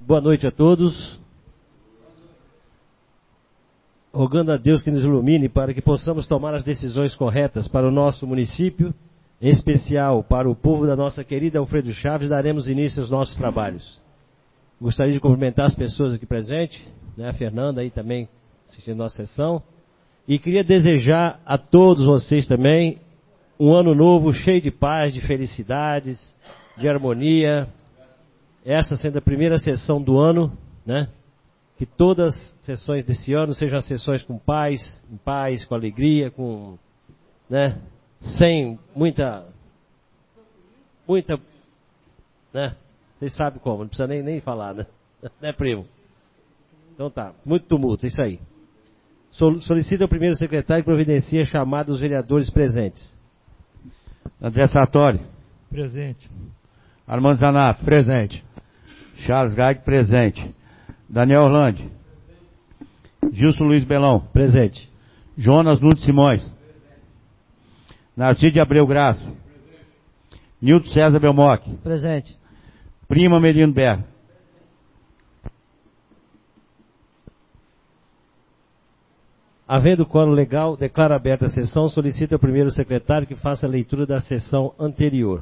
Boa noite a todos. Rogando a Deus que nos ilumine para que possamos tomar as decisões corretas para o nosso município, em especial para o povo da nossa querida Alfredo Chaves, daremos início aos nossos trabalhos. Gostaria de cumprimentar as pessoas aqui presentes, né, a Fernanda aí também assistindo a nossa sessão, e queria desejar a todos vocês também um ano novo cheio de paz, de felicidades, de harmonia, essa sendo a primeira sessão do ano, né? Que todas as sessões desse ano sejam sessões com paz, em paz, com alegria, com, né? Sem muita, né? Vocês sabem como, não precisa nem falar, né? Né, primo? Então tá, muito tumulto, isso aí. Solicita o primeiro secretário que providencia a chamada dos vereadores presentes. André Sartori. Presente. Armando Zanato. Presente. Charles Gaig, presente. Daniel Orlandi. Gilson Luiz Belão. Presente. Jonas Nunes Simões. Narciso de Abreu Graça. Nilton César Belmoc. Presente. Prima Melino Berg. Havendo quórum legal, declaro aberta a sessão. Solicito ao primeiro secretário que faça a leitura da sessão anterior.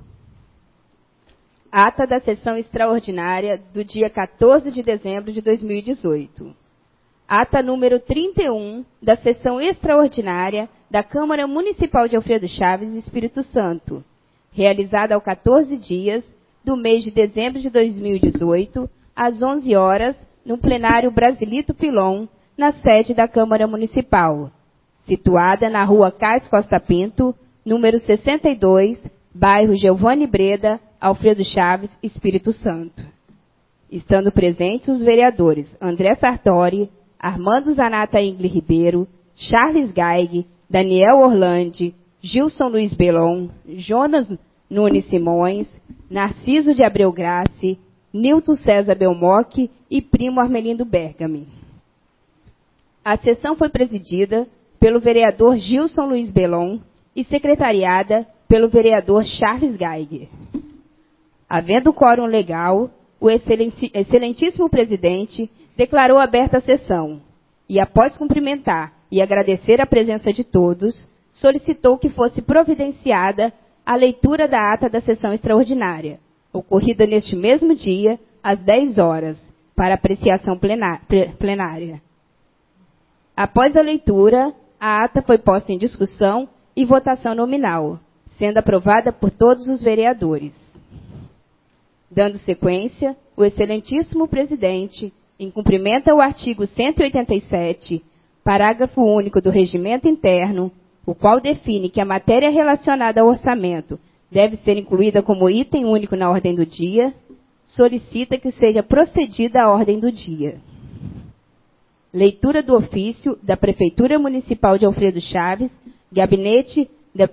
Ata da sessão extraordinária do dia 14 de dezembro de 2018. Ata número 31 da sessão extraordinária da Câmara Municipal de Alfredo Chaves, Espírito Santo, realizada ao 14 dias do mês de dezembro de 2018, às 11 horas, no plenário Brasilito Pilon, na sede da Câmara Municipal, situada na rua Cais Costa Pinto, número 62, bairro Giovanni Breda, Alfredo Chaves, Espírito Santo. Estando presentes os vereadores André Sartori, Armando Zanata Ingli Ribeiro, Charles Gaig, Daniel Orlandi, Gilson Luiz Belon, Jonas Nunes Simões, Narciso de Abreu Grace, Nilton César Belmoc e primo Armelindo Bergami. A sessão foi presidida pelo vereador Gilson Luiz Belon e secretariada pelo vereador Charles Gaig. Havendo quórum legal, o excelentíssimo presidente declarou aberta a sessão e, após cumprimentar e agradecer a presença de todos, solicitou que fosse providenciada a leitura da ata da sessão extraordinária, ocorrida neste mesmo dia, às 10 horas, para apreciação plenária. Após a leitura, a ata foi posta em discussão e votação nominal, sendo aprovada por todos os vereadores. Dando sequência, o excelentíssimo presidente, em cumprimento ao artigo 187, parágrafo único do Regimento Interno, o qual define que a matéria relacionada ao orçamento deve ser incluída como item único na ordem do dia, solicita que seja procedida a ordem do dia. Leitura do ofício da Prefeitura Municipal de Alfredo Chaves, Gabinete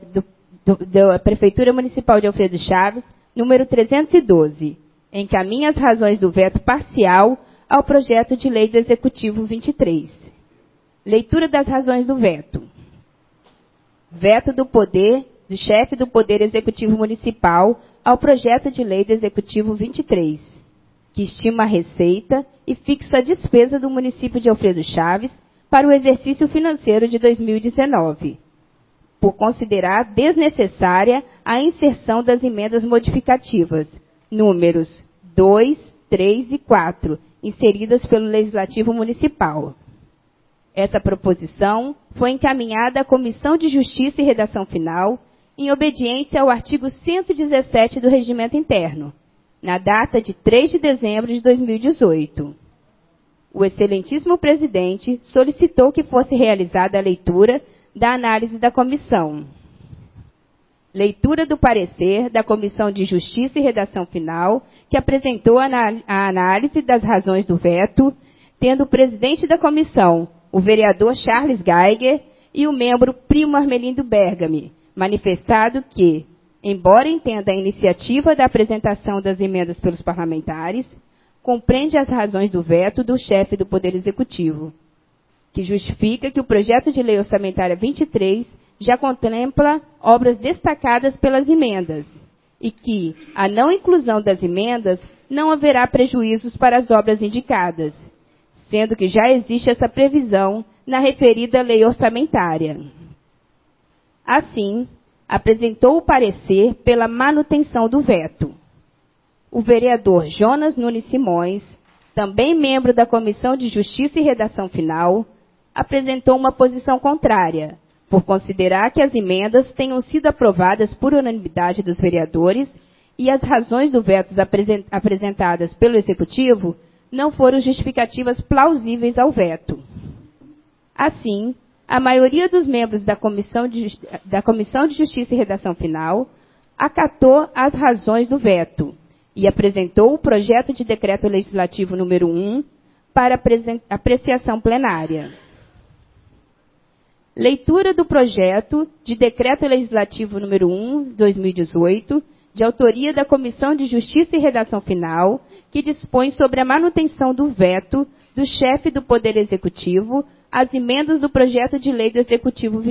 da Prefeitura Municipal de Alfredo Chaves, número 312, encaminha as razões do veto parcial ao projeto de lei do Executivo 23. Leitura das razões do veto. Veto do chefe do Poder Executivo Municipal ao projeto de lei do Executivo 23, que estima a receita e fixa a despesa do município de Alfredo Chaves para o exercício financeiro de 2019, por considerar desnecessária a inserção das emendas modificativas, números 2, 3 e 4, inseridas pelo Legislativo Municipal. Essa proposição foi encaminhada à Comissão de Justiça e Redação Final, em obediência ao artigo 117 do Regimento Interno, na data de 3 de dezembro de 2018. O excelentíssimo presidente solicitou que fosse realizada a leitura da análise da comissão. Leitura do parecer da Comissão de Justiça e Redação Final, que apresentou a análise das razões do veto, tendo o presidente da comissão, o vereador Charles Geiger, e o membro primo Armelindo Bergami, manifestado que, embora entenda a iniciativa da apresentação das emendas pelos parlamentares, compreende as razões do veto do chefe do Poder Executivo, que justifica que o projeto de lei orçamentária 23 já contempla obras destacadas pelas emendas, e que a não inclusão das emendas não haverá prejuízos para as obras indicadas, sendo que já existe essa previsão na referida lei orçamentária. Assim, apresentou o parecer pela manutenção do veto. O vereador Jonas Nunes Simões, também membro da Comissão de Justiça e Redação Final, apresentou uma posição contrária, por considerar que as emendas tenham sido aprovadas por unanimidade dos vereadores e as razões do veto apresentadas pelo Executivo não foram justificativas plausíveis ao veto. Assim, a maioria dos membros da Comissão de Justiça e Redação Final acatou as razões do veto e apresentou o projeto de decreto legislativo número 1 para apreciação plenária. Leitura do projeto de decreto legislativo número 1, 2018, de autoria da Comissão de Justiça e Redação Final, que dispõe sobre a manutenção do veto do chefe do Poder Executivo às emendas do projeto de lei do Executivo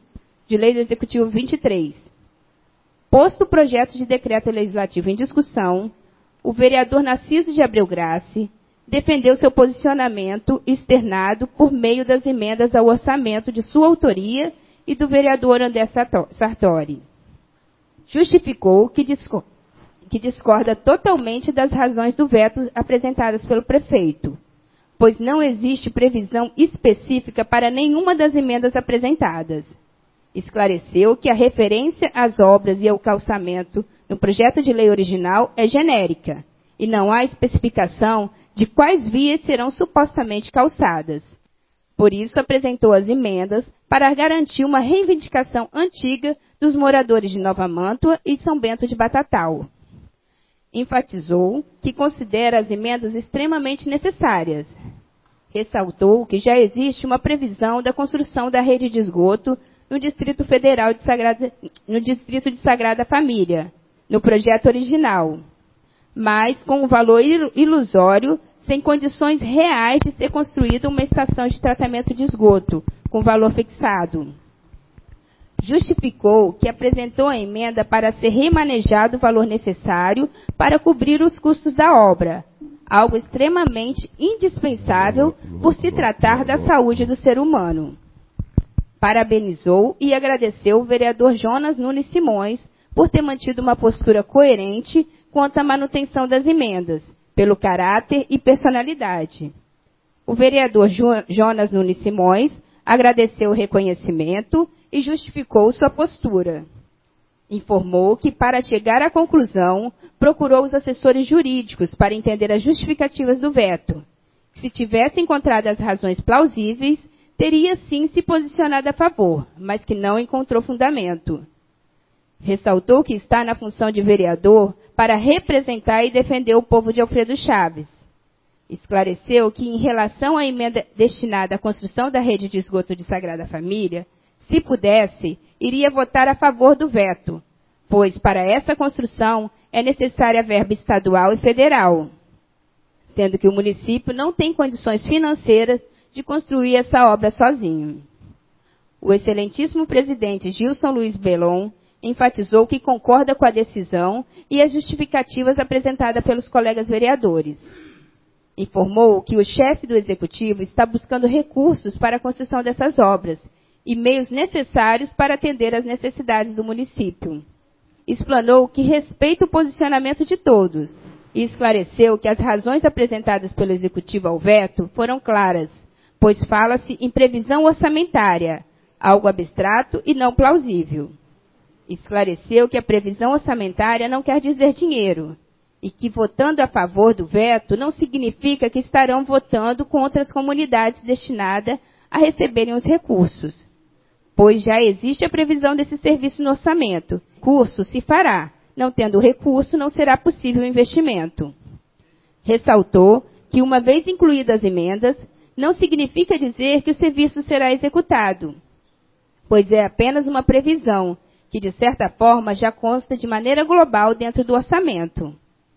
23. Posto o projeto de decreto legislativo em discussão, o vereador Narciso de Abreu Grassi defendeu seu posicionamento externado por meio das emendas ao orçamento de sua autoria e do vereador André Sartori. Justificou que discorda totalmente das razões do veto apresentadas pelo prefeito, pois não existe previsão específica para nenhuma das emendas apresentadas. Esclareceu que a referência às obras e ao calçamento no projeto de lei original é genérica, e não há especificação de quais vias serão supostamente calçadas. Por isso, apresentou as emendas para garantir uma reivindicação antiga dos moradores de Nova Mantua e São Bento de Batatal. Enfatizou que considera as emendas extremamente necessárias. Ressaltou que já existe uma previsão da construção da rede de esgoto no Distrito Federal no Distrito de Sagrada Família, no projeto original, mas com um valor ilusório, sem condições reais de ser construída uma estação de tratamento de esgoto, com valor fixado. Justificou que apresentou a emenda para ser remanejado o valor necessário para cobrir os custos da obra, algo extremamente indispensável por se tratar da saúde do ser humano. Parabenizou e agradeceu o vereador Jonas Nunes Simões por ter mantido uma postura coerente quanto à manutenção das emendas, pelo caráter e personalidade. O vereador Jonas Nunes Simões agradeceu o reconhecimento e justificou sua postura. Informou que, para chegar à conclusão, procurou os assessores jurídicos para entender as justificativas do veto. Se tivesse encontrado as razões plausíveis, teria sim se posicionado a favor, mas que não encontrou fundamento. Ressaltou que está na função de vereador para representar e defender o povo de Alfredo Chaves. Esclareceu que, em relação à emenda destinada à construção da rede de esgoto de Sagrada Família, se pudesse, iria votar a favor do veto, pois para essa construção é necessária verba estadual e federal, sendo que o município não tem condições financeiras de construir essa obra sozinho. O excelentíssimo presidente Gilson Luiz Belon enfatizou que concorda com a decisão e as justificativas apresentadas pelos colegas vereadores. Informou que o chefe do Executivo está buscando recursos para a construção dessas obras e meios necessários para atender às necessidades do município. Explanou que respeita o posicionamento de todos e esclareceu que as razões apresentadas pelo Executivo ao veto foram claras, pois fala-se em previsão orçamentária, algo abstrato e não plausível. Esclareceu que a previsão orçamentária não quer dizer dinheiro, e que votando a favor do veto não significa que estarão votando contra as comunidades destinadas a receberem os recursos, pois já existe a previsão desse serviço no orçamento. O curso se fará, não tendo recurso, não será possível o investimento. Ressaltou que, uma vez incluídas as emendas, não significa dizer que o serviço será executado, pois é apenas uma previsão, que de certa forma já consta de maneira global dentro do orçamento.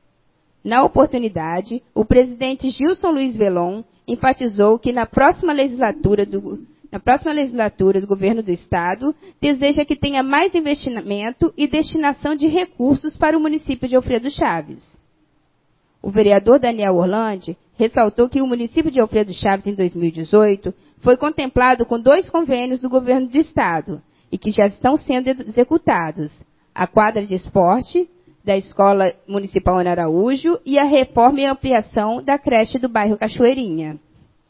Na oportunidade, o presidente Gilson Luiz Belon enfatizou que na próxima legislatura do governo do Estado, deseja que tenha mais investimento e destinação de recursos para o município de Alfredo Chaves. O vereador Daniel Orlandi ressaltou que o município de Alfredo Chaves, em 2018, foi contemplado com 2 convênios do governo do estado e que já estão sendo executados: a quadra de esporte da Escola Municipal Ana Araújo e a reforma e ampliação da creche do bairro Cachoeirinha.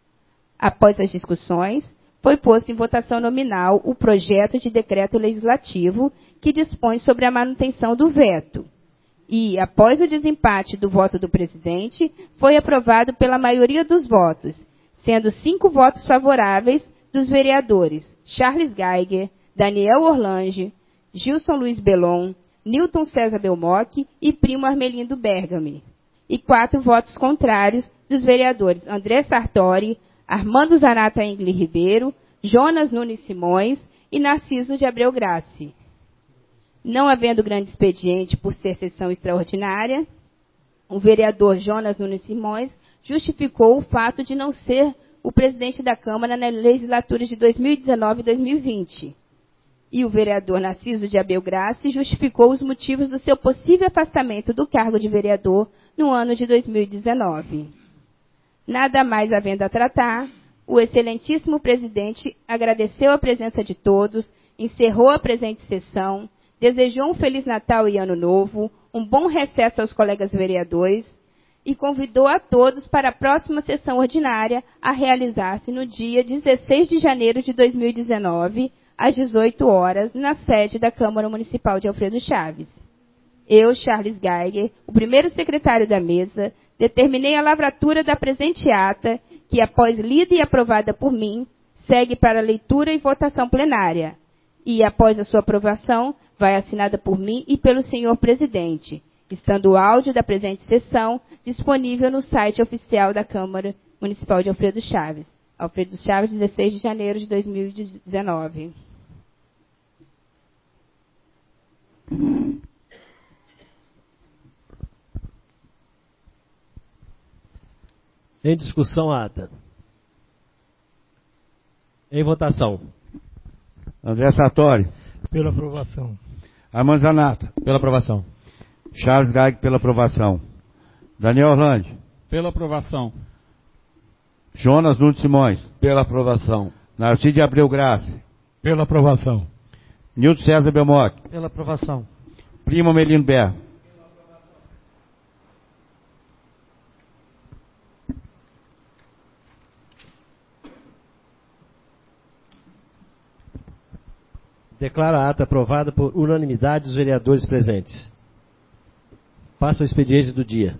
Após as discussões, foi posto em votação nominal o projeto de decreto legislativo que dispõe sobre a manutenção do veto. E, após o desempate do voto do presidente, foi aprovado pela maioria dos votos, sendo 5 votos favoráveis dos vereadores Charles Geiger, Daniel Orlandi, Gilson Luiz Belon, Newton César Belmoc e Primo Armelindo Bergami. E 4 votos contrários dos vereadores André Sartori, Armando Zanata Engli Ribeiro, Jonas Nunes Simões e Narciso de Abreu Grace. Não havendo grande expediente por ser sessão extraordinária, o vereador Jonas Nunes Simões justificou o fato de não ser o presidente da Câmara na legislatura de 2019 e 2020. E o vereador Narciso de Abreu Grace justificou os motivos do seu possível afastamento do cargo de vereador no ano de 2019. Nada mais havendo a tratar, o excelentíssimo presidente agradeceu a presença de todos, encerrou a presente sessão, desejou um Feliz Natal e Ano Novo, um bom recesso aos colegas vereadores e convidou a todos para a próxima sessão ordinária a realizar-se no dia 16 de janeiro de 2019, às 18 horas, na sede da Câmara Municipal de Alfredo Chaves. Eu, Charles Geiger, o primeiro secretário da mesa, determinei a lavratura da presente ata, que, após lida e aprovada por mim, segue para leitura e votação plenária. E, após a sua aprovação, vai assinada por mim e pelo senhor presidente, estando o áudio da presente sessão disponível no site oficial da Câmara Municipal de Alfredo Chaves. Alfredo Chaves, 16 de janeiro de 2019. Em discussão, a ata. Em votação. André Sartori. Pela aprovação. Armando Zanata. Pela aprovação. Charles Geiger pela aprovação. Daniel Orlandi. Pela aprovação. Jonas Nunes Simões. Pela aprovação. Narciso de Abreu Grace. Pela aprovação. Nilton César Belmoc. Pela aprovação. Primo Armelindo Bergami. Declaro a ata aprovada por unanimidade dos vereadores presentes. Passa o expediente do dia.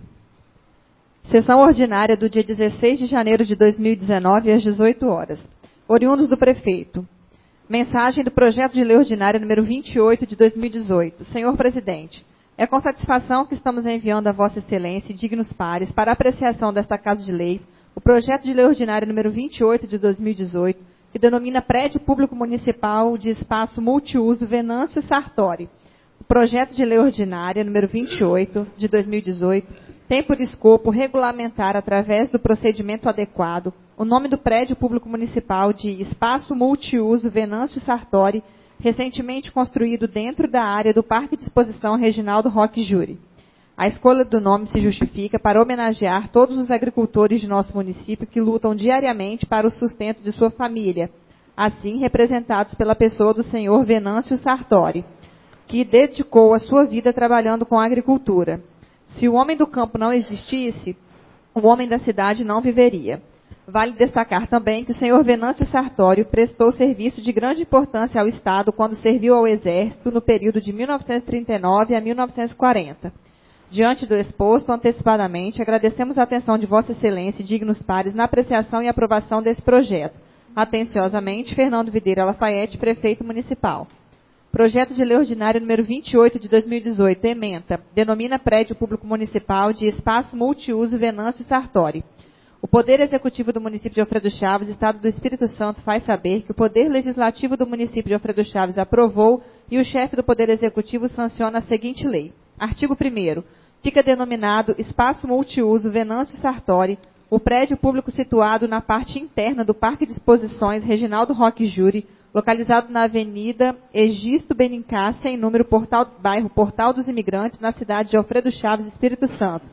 Sessão ordinária do dia 16 de janeiro de 2019, às 18 horas. Oriundos do prefeito. Mensagem do projeto de lei ordinária número 28 de 2018. Senhor presidente, é com satisfação que estamos enviando a Vossa Excelência e dignos pares para apreciação desta Casa de Leis o projeto de lei ordinária número 28 de 2018, que denomina Prédio Público Municipal de Espaço Multiuso Venâncio Sartori. O projeto de lei ordinária número 28 de 2018 tem por escopo regulamentar, através do procedimento adequado, o nome do Prédio Público Municipal de Espaço Multiuso Venâncio Sartori, recentemente construído dentro da área do Parque de Exposição Reginaldo Roque Júri. A escolha do nome se justifica para homenagear todos os agricultores de nosso município que lutam diariamente para o sustento de sua família, assim representados pela pessoa do senhor Venâncio Sartori, que dedicou a sua vida trabalhando com a agricultura. Se o homem do campo não existisse, o homem da cidade não viveria. Vale destacar também que o senhor Venâncio Sartori prestou serviço de grande importância ao Estado quando serviu ao Exército no período de 1939 a 1940. Diante do exposto antecipadamente, agradecemos a atenção de Vossa Excelência e dignos pares na apreciação e aprovação desse projeto. Atenciosamente, Fernando Videira Lafayette, Prefeito Municipal. Projeto de lei ordinária número 28 de 2018, ementa, denomina Prédio Público Municipal de Espaço Multiuso Venâncio Sartori. O Poder Executivo do município de Alfredo Chaves, Estado do Espírito Santo, faz saber que o Poder Legislativo do município de Alfredo Chaves aprovou e o chefe do Poder Executivo sanciona a seguinte lei. Artigo 1º. Fica denominado Espaço Multiuso Venâncio Sartori o prédio público situado na parte interna do Parque de Exposições Reginaldo Roque Júri, localizado na Avenida Egisto Benincassia, em número bairro Portal dos Imigrantes, na cidade de Alfredo Chaves, Espírito Santo,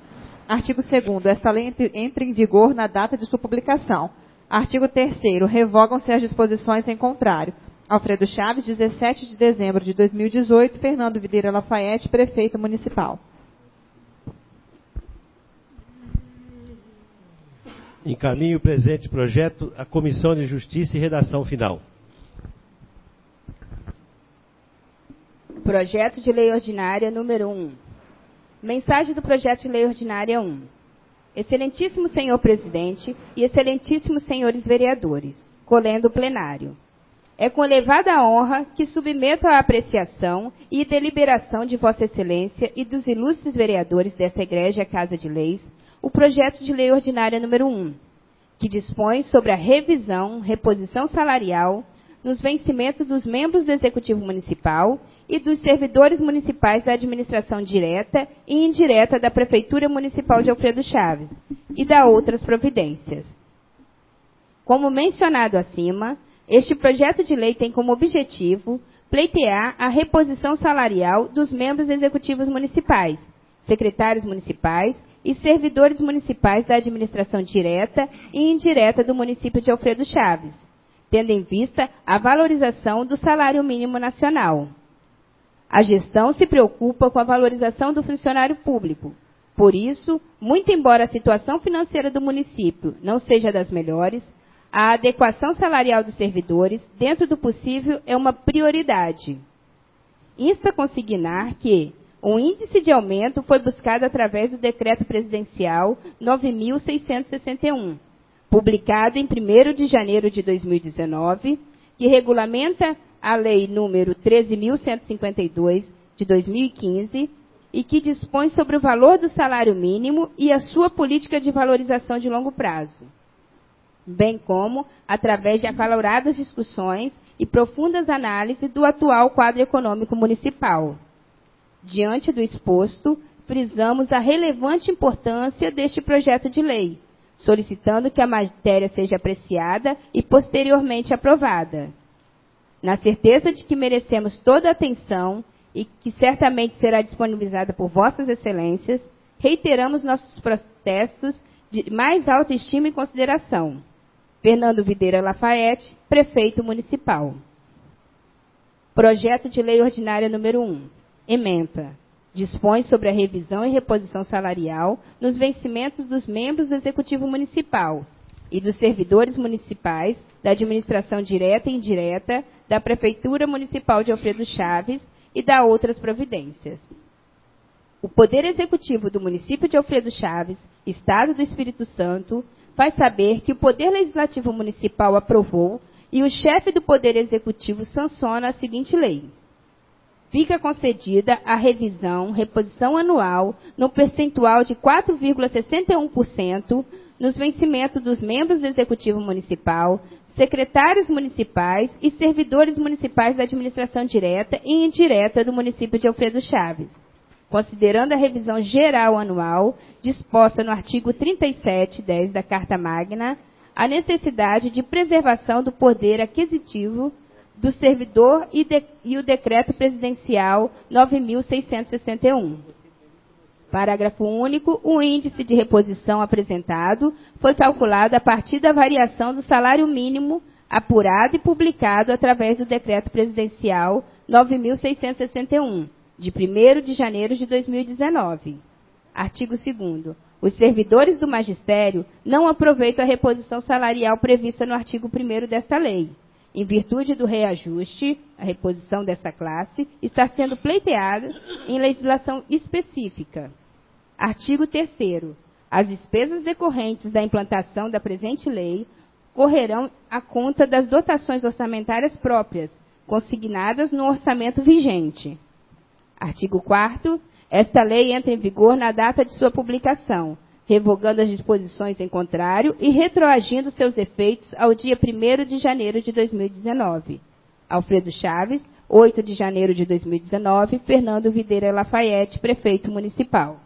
Artigo 2º. Esta lei entra em vigor na data de sua publicação. Artigo 3º. Revogam-se as disposições em contrário. Alfredo Chaves, 17 de dezembro de 2018. Fernando Videira Lafaiete, Prefeito Municipal. Encaminho o presente projeto à Comissão de Justiça e redação final. Projeto de Lei Ordinária número 1. Mensagem do Projeto de Lei Ordinária 1. Excelentíssimo senhor presidente e excelentíssimos senhores vereadores, colendo o plenário. É com elevada honra que submeto à apreciação e deliberação de Vossa Excelência e dos ilustres vereadores desta Egrégia Casa de Leis o Projeto de Lei Ordinária número 1, que dispõe sobre a revisão, reposição salarial nos vencimentos dos membros do Executivo Municipal e dos servidores municipais da administração direta e indireta da Prefeitura Municipal de Alfredo Chaves e da outras providências. Como mencionado acima, este projeto de lei tem como objetivo pleitear a reposição salarial dos membros executivos municipais, secretários municipais e servidores municipais da administração direta e indireta do município de Alfredo Chaves, tendo em vista a valorização do salário mínimo nacional. A gestão se preocupa com a valorização do funcionário público. Por isso, muito embora a situação financeira do município não seja das melhores, a adequação salarial dos servidores, dentro do possível, é uma prioridade. Insta consignar que o índice de aumento foi buscado através do Decreto Presidencial 9.661, publicado em 1º de janeiro de 2019, que regulamenta a Lei número 13.152, de 2015, e que dispõe sobre o valor do salário mínimo e a sua política de valorização de longo prazo, bem como através de acaloradas discussões e profundas análises do atual quadro econômico municipal. Diante do exposto, frisamos a relevante importância deste projeto de lei, solicitando que a matéria seja apreciada e posteriormente aprovada. Na certeza de que merecemos toda a atenção e que certamente será disponibilizada por Vossas Excelências, reiteramos nossos protestos de mais alta estima e consideração. Fernando Videira Lafaiete, Prefeito Municipal. Projeto de Lei Ordinária número 1. Ementa. Dispõe sobre a revisão e reposição salarial nos vencimentos dos membros do Executivo Municipal e dos servidores municipais da administração direta e indireta da Prefeitura Municipal de Alfredo Chaves e da outras providências. O Poder Executivo do município de Alfredo Chaves, Estado do Espírito Santo, faz saber que o Poder Legislativo Municipal aprovou e o chefe do Poder Executivo sanciona a seguinte lei. Fica concedida a reposição anual no percentual de 4,61% nos vencimentos dos membros do Executivo Municipal, secretários municipais e servidores municipais da administração direta e indireta do município de Alfredo Chaves, considerando a revisão geral anual disposta no artigo 37(10) da Carta Magna, a necessidade de preservação do poder aquisitivo do servidor e o Decreto Presidencial 9.661. Parágrafo único. O índice de reposição apresentado foi calculado a partir da variação do salário mínimo apurado e publicado através do Decreto Presidencial 9.661, de 1º de janeiro de 2019. Artigo 2º. Os servidores do magistério não aproveitam a reposição salarial prevista no artigo 1º desta lei. Em virtude do reajuste, a reposição dessa classe está sendo pleiteada em legislação específica. Artigo 3º. As despesas decorrentes da implantação da presente lei correrão à conta das dotações orçamentárias próprias, consignadas no orçamento vigente. Artigo 4º. Esta lei entra em vigor na data de sua publicação, revogando as disposições em contrário e retroagindo seus efeitos ao dia 1º de janeiro de 2019. Alfredo Chaves, 8 de janeiro de 2019, Fernando Videira Lafaiete, Prefeito Municipal.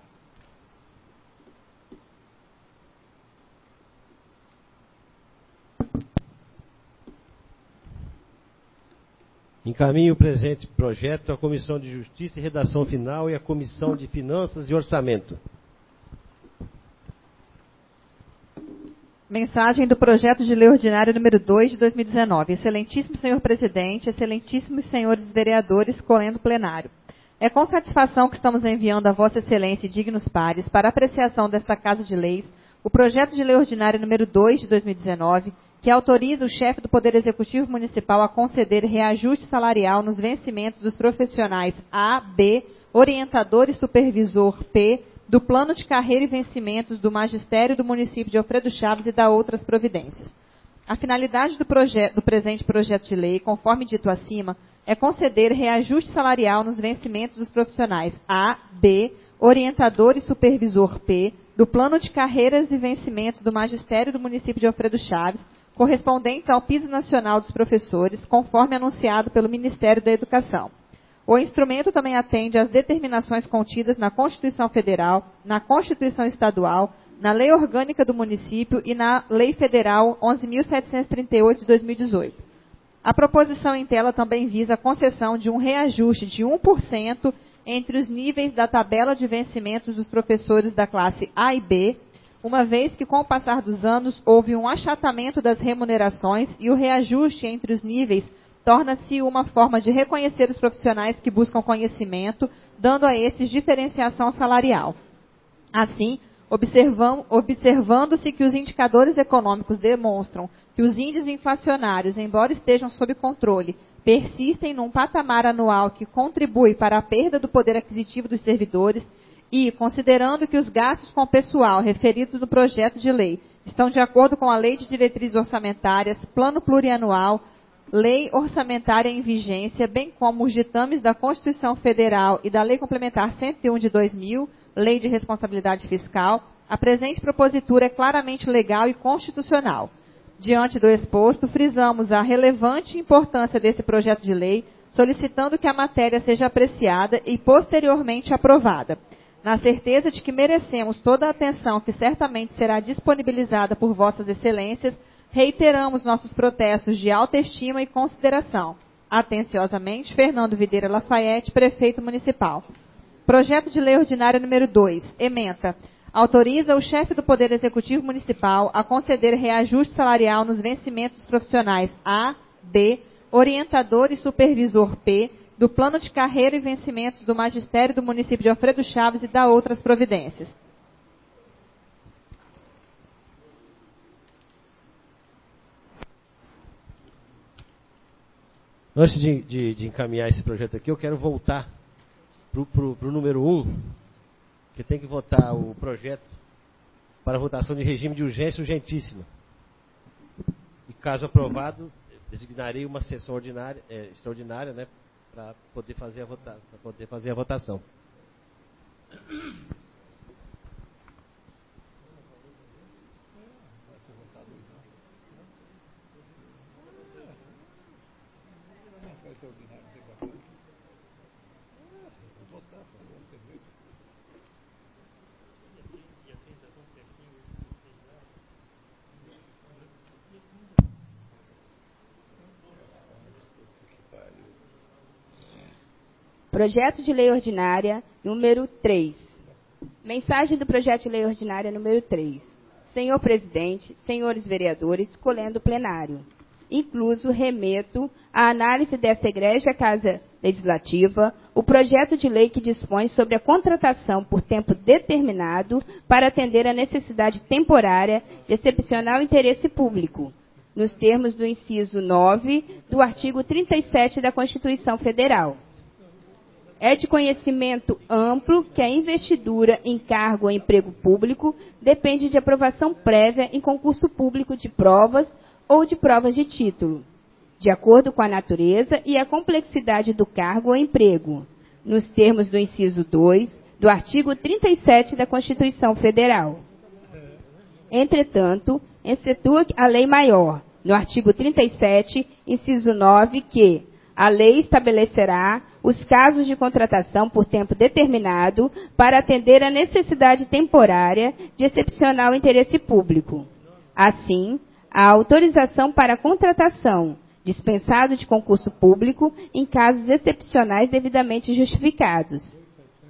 Encaminho o presente projeto à Comissão de Justiça e redação final e à Comissão de Finanças e Orçamento. Mensagem do projeto de lei ordinária número 2 de 2019. Excelentíssimo senhor presidente, excelentíssimos senhores vereadores, colendo plenário. É com satisfação que estamos enviando a Vossa Excelência e dignos pares para apreciação desta Casa de Leis o projeto de lei ordinária número 2 de 2019, que autoriza o chefe do Poder Executivo Municipal a conceder reajuste salarial nos vencimentos dos profissionais A, B, orientador e supervisor P, do plano de carreira e vencimentos do magistério do município de Alfredo Chaves e da outras providências. A finalidade do presente projeto de lei, conforme dito acima, é conceder reajuste salarial nos vencimentos dos profissionais A, B, orientador e supervisor P, do plano de carreiras e vencimentos do magistério do município de Alfredo Chaves, correspondentes ao piso nacional dos professores, conforme anunciado pelo Ministério da Educação. O instrumento também atende às determinações contidas na Constituição Federal, na Constituição Estadual, na Lei Orgânica do Município e na Lei Federal 11.738 de 2018. A proposição em tela também visa a concessão de um reajuste de 1% entre os níveis da tabela de vencimentos dos professores da classe A e B, uma vez que, com o passar dos anos, houve um achatamento das remunerações e o reajuste entre os níveis torna-se uma forma de reconhecer os profissionais que buscam conhecimento, dando a esses diferenciação salarial. Assim, observando-se que os indicadores econômicos demonstram que os índices inflacionários, embora estejam sob controle, persistem num patamar anual que contribui para a perda do poder aquisitivo dos servidores e, considerando que os gastos com o pessoal referidos no projeto de lei estão de acordo com a Lei de Diretrizes Orçamentárias, Plano Plurianual, Lei Orçamentária em vigência, bem como os ditames da Constituição Federal e da Lei Complementar 101 de 2000, Lei de Responsabilidade Fiscal, a presente propositura é claramente legal e constitucional. Diante do exposto, frisamos a relevante importância desse projeto de lei, solicitando que a matéria seja apreciada e posteriormente aprovada, na certeza de que merecemos toda a atenção que certamente será disponibilizada por Vossas Excelências. Reiteramos nossos protestos de alta estima e consideração. Atenciosamente, Fernando Videira Lafayette, Prefeito Municipal. Projeto de Lei Ordinária número 2. Ementa. Autoriza o chefe do Poder Executivo Municipal a conceder reajuste salarial nos vencimentos dos profissionais A, B, orientador e supervisor P, do plano de carreira e vencimentos do magistério do município de Alfredo Chaves e da outras providências. Antes de encaminhar esse projeto aqui, eu quero voltar para o número 1, que tem que votar o projeto para votação de regime de urgência urgentíssima. E caso aprovado, designarei uma sessão extraordinária, né, para poder fazer a votação. Projeto de Lei Ordinária número 3. Mensagem do Projeto de Lei Ordinária número 3. Senhor Presidente, senhores vereadores, colendo plenário. Incluso remeto à análise desta egrégia Casa Legislativa o projeto de lei que dispõe sobre a contratação por tempo determinado para atender a necessidade temporária de excepcional interesse público, nos termos do inciso 9 do artigo 37 da Constituição Federal. É de conhecimento amplo que a investidura em cargo ou emprego público depende de aprovação prévia em concurso público de provas ou de provas de título, de acordo com a natureza e a complexidade do cargo ou emprego, nos termos do inciso 2 do artigo 37 da Constituição Federal. Entretanto, excetua a lei maior, no artigo 37, inciso 9, que a lei estabelecerá os casos de contratação por tempo determinado para atender à necessidade temporária de excepcional interesse público. Assim, a autorização para a contratação, dispensado de concurso público, em casos excepcionais devidamente justificados.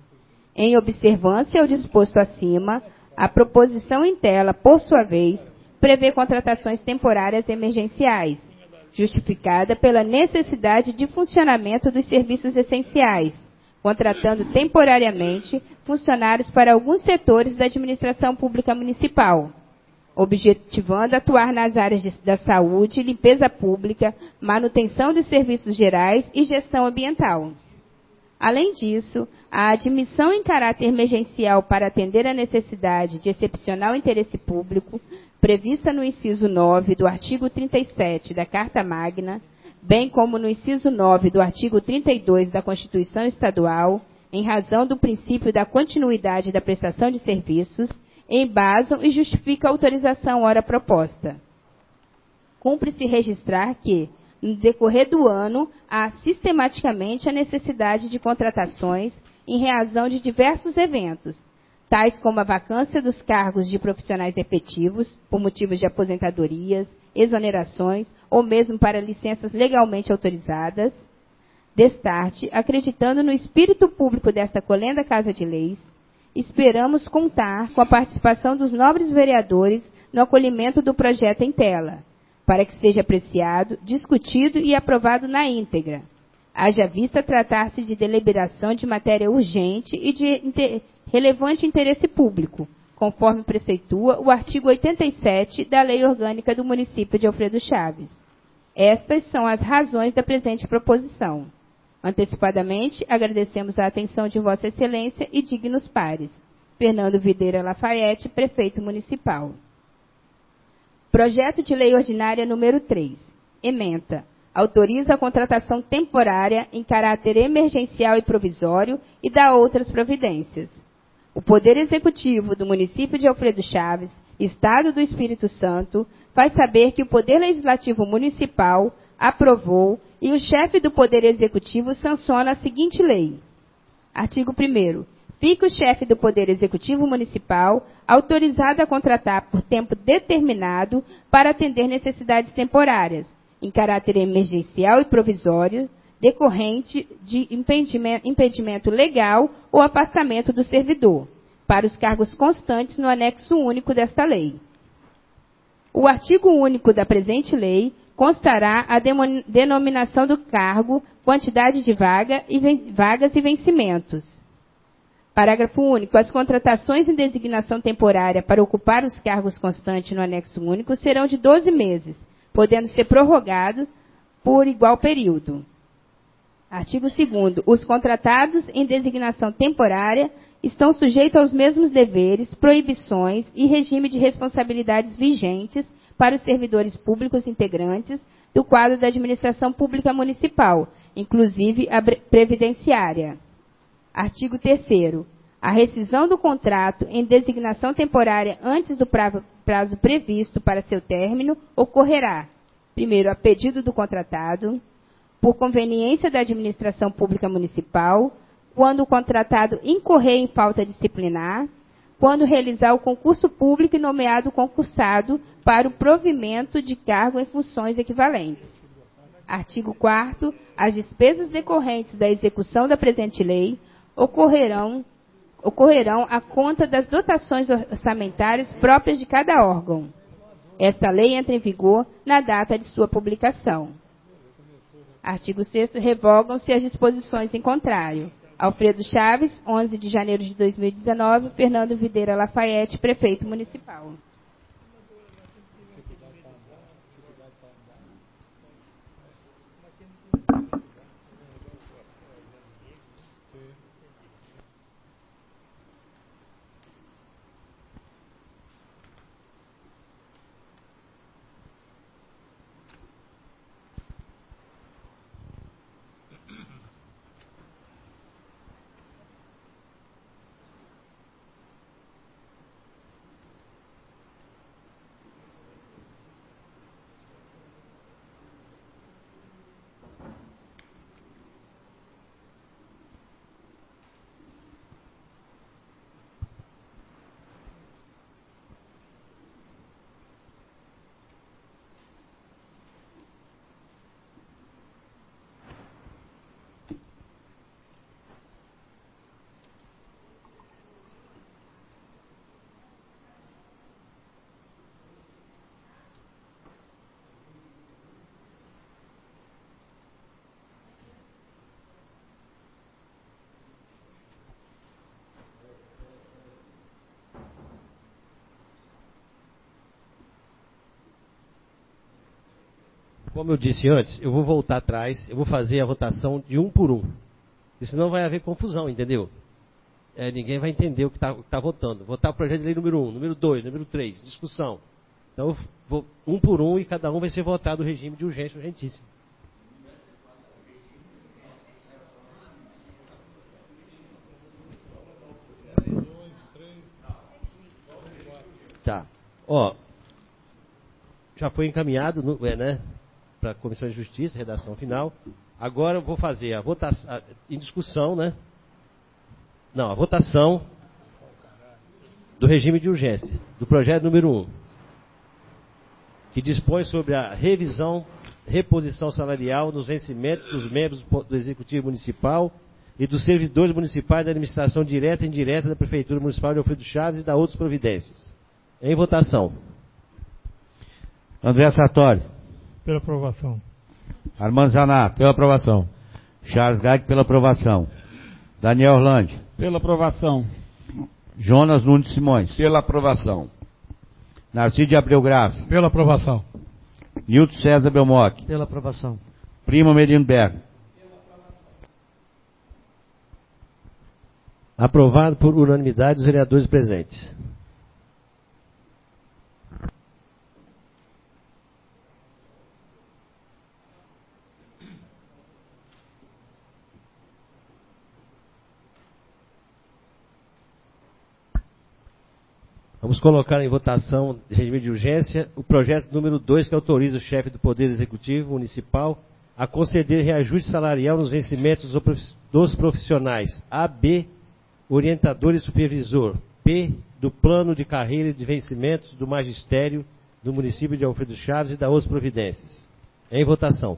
Em observância ao disposto acima, a proposição em tela, por sua vez, prevê contratações temporárias emergenciais, justificada pela necessidade de funcionamento dos serviços essenciais, contratando temporariamente funcionários para alguns setores da administração pública municipal, objetivando atuar nas áreas da saúde, limpeza pública, manutenção dos serviços gerais e gestão ambiental. Além disso, a admissão em caráter emergencial para atender à necessidade de excepcional interesse público, prevista no inciso 9 do artigo 37 da Carta Magna, bem como no inciso 9 do artigo 32 da Constituição Estadual, em razão do princípio da continuidade da prestação de serviços, embasam e justificam a autorização ora proposta. Cumpre-se registrar que, no decorrer do ano, há sistematicamente a necessidade de contratações em razão de diversos eventos, tais como a vacância dos cargos de profissionais efetivos, por motivos de aposentadorias, exonerações ou mesmo para licenças legalmente autorizadas. Destarte, acreditando no espírito público desta colenda Casa de Leis, esperamos contar com a participação dos nobres vereadores no acolhimento do projeto em tela, para que seja apreciado, discutido e aprovado na íntegra. Haja vista tratar-se de deliberação de matéria urgente e de relevante interesse público, conforme preceitua o artigo 87 da Lei Orgânica do Município de Alfredo Chaves. Estas são as razões da presente proposição. Antecipadamente, agradecemos a atenção de Vossa Excelência e dignos pares. Fernando Videira Lafayette, Prefeito Municipal. Projeto de Lei Ordinária número 3. Ementa. Autoriza a contratação temporária em caráter emergencial e provisório e dá outras providências. O Poder Executivo do Município de Alfredo Chaves, Estado do Espírito Santo, faz saber que o Poder Legislativo Municipal aprovou e o chefe do Poder Executivo sanciona a seguinte lei. Artigo 1º. Fica o chefe do Poder Executivo Municipal autorizado a contratar por tempo determinado para atender necessidades temporárias, em caráter emergencial e provisório, decorrente de impedimento legal ou afastamento do servidor, para os cargos constantes no anexo único desta lei. O artigo único da presente lei constará a denominação do cargo, quantidade de vagas e vencimentos. Parágrafo único. As contratações em designação temporária para ocupar os cargos constantes no anexo único serão de 12 meses, podendo ser prorrogado por igual período. Artigo 2º. Os contratados em designação temporária estão sujeitos aos mesmos deveres, proibições e regime de responsabilidades vigentes para os servidores públicos integrantes do quadro da administração pública municipal, inclusive a previdenciária. Artigo 3º. A rescisão do contrato em designação temporária antes do prazo previsto para seu término ocorrerá, primeiro, a pedido do contratado, por conveniência da administração pública municipal, quando o contratado incorrer em falta disciplinar, quando realizar o concurso público e nomeado o concursado para o provimento de cargo em funções equivalentes. Artigo 4º. As despesas decorrentes da execução da presente lei ocorrerão à conta das dotações orçamentárias próprias de cada órgão. Esta lei entra em vigor na data de sua publicação. Artigo 6º. Revogam-se as disposições em contrário. Alfredo Chaves, 11 de janeiro de 2019. Fernando Videira Lafayette, Prefeito Municipal. Como eu disse antes, eu vou voltar atrás, eu vou fazer a votação de um por um. Porque senão vai haver confusão, entendeu? Ninguém vai entender o que está votando. Votar o projeto de lei número 1, número 2, número 3, discussão. Então eu vou um por um e cada um vai ser votado no regime de urgência urgentíssimo. Tá. Já foi encaminhado, para a Comissão de Justiça, redação final. Agora eu vou fazer a votação, em discussão, né? Não, a votação do regime de urgência, do projeto número 1, que dispõe sobre a reposição salarial nos vencimentos dos membros do Executivo Municipal e dos servidores municipais da administração direta e indireta da Prefeitura Municipal de Alfredo Chaves e da outras providências. Em votação. André Sartori. Pela aprovação. Armando Zanato. Pela aprovação. Charles Gag pela aprovação. Daniel Orlandi. Pela aprovação. Jonas Nunes Simões. Pela aprovação. Narciso de Abreu Graça. Pela aprovação. Nilton César Belmoc. Pela aprovação. Primo Merino Berg. Aprovado por unanimidade dos vereadores presentes. Vamos colocar em votação, em regime de urgência, o projeto número 2, que autoriza o chefe do Poder Executivo Municipal a conceder reajuste salarial nos vencimentos dos profissionais A, B, orientador e supervisor, P, do plano de carreira e de vencimentos do magistério do município de Alfredo Chaves e da outras providências. Em votação.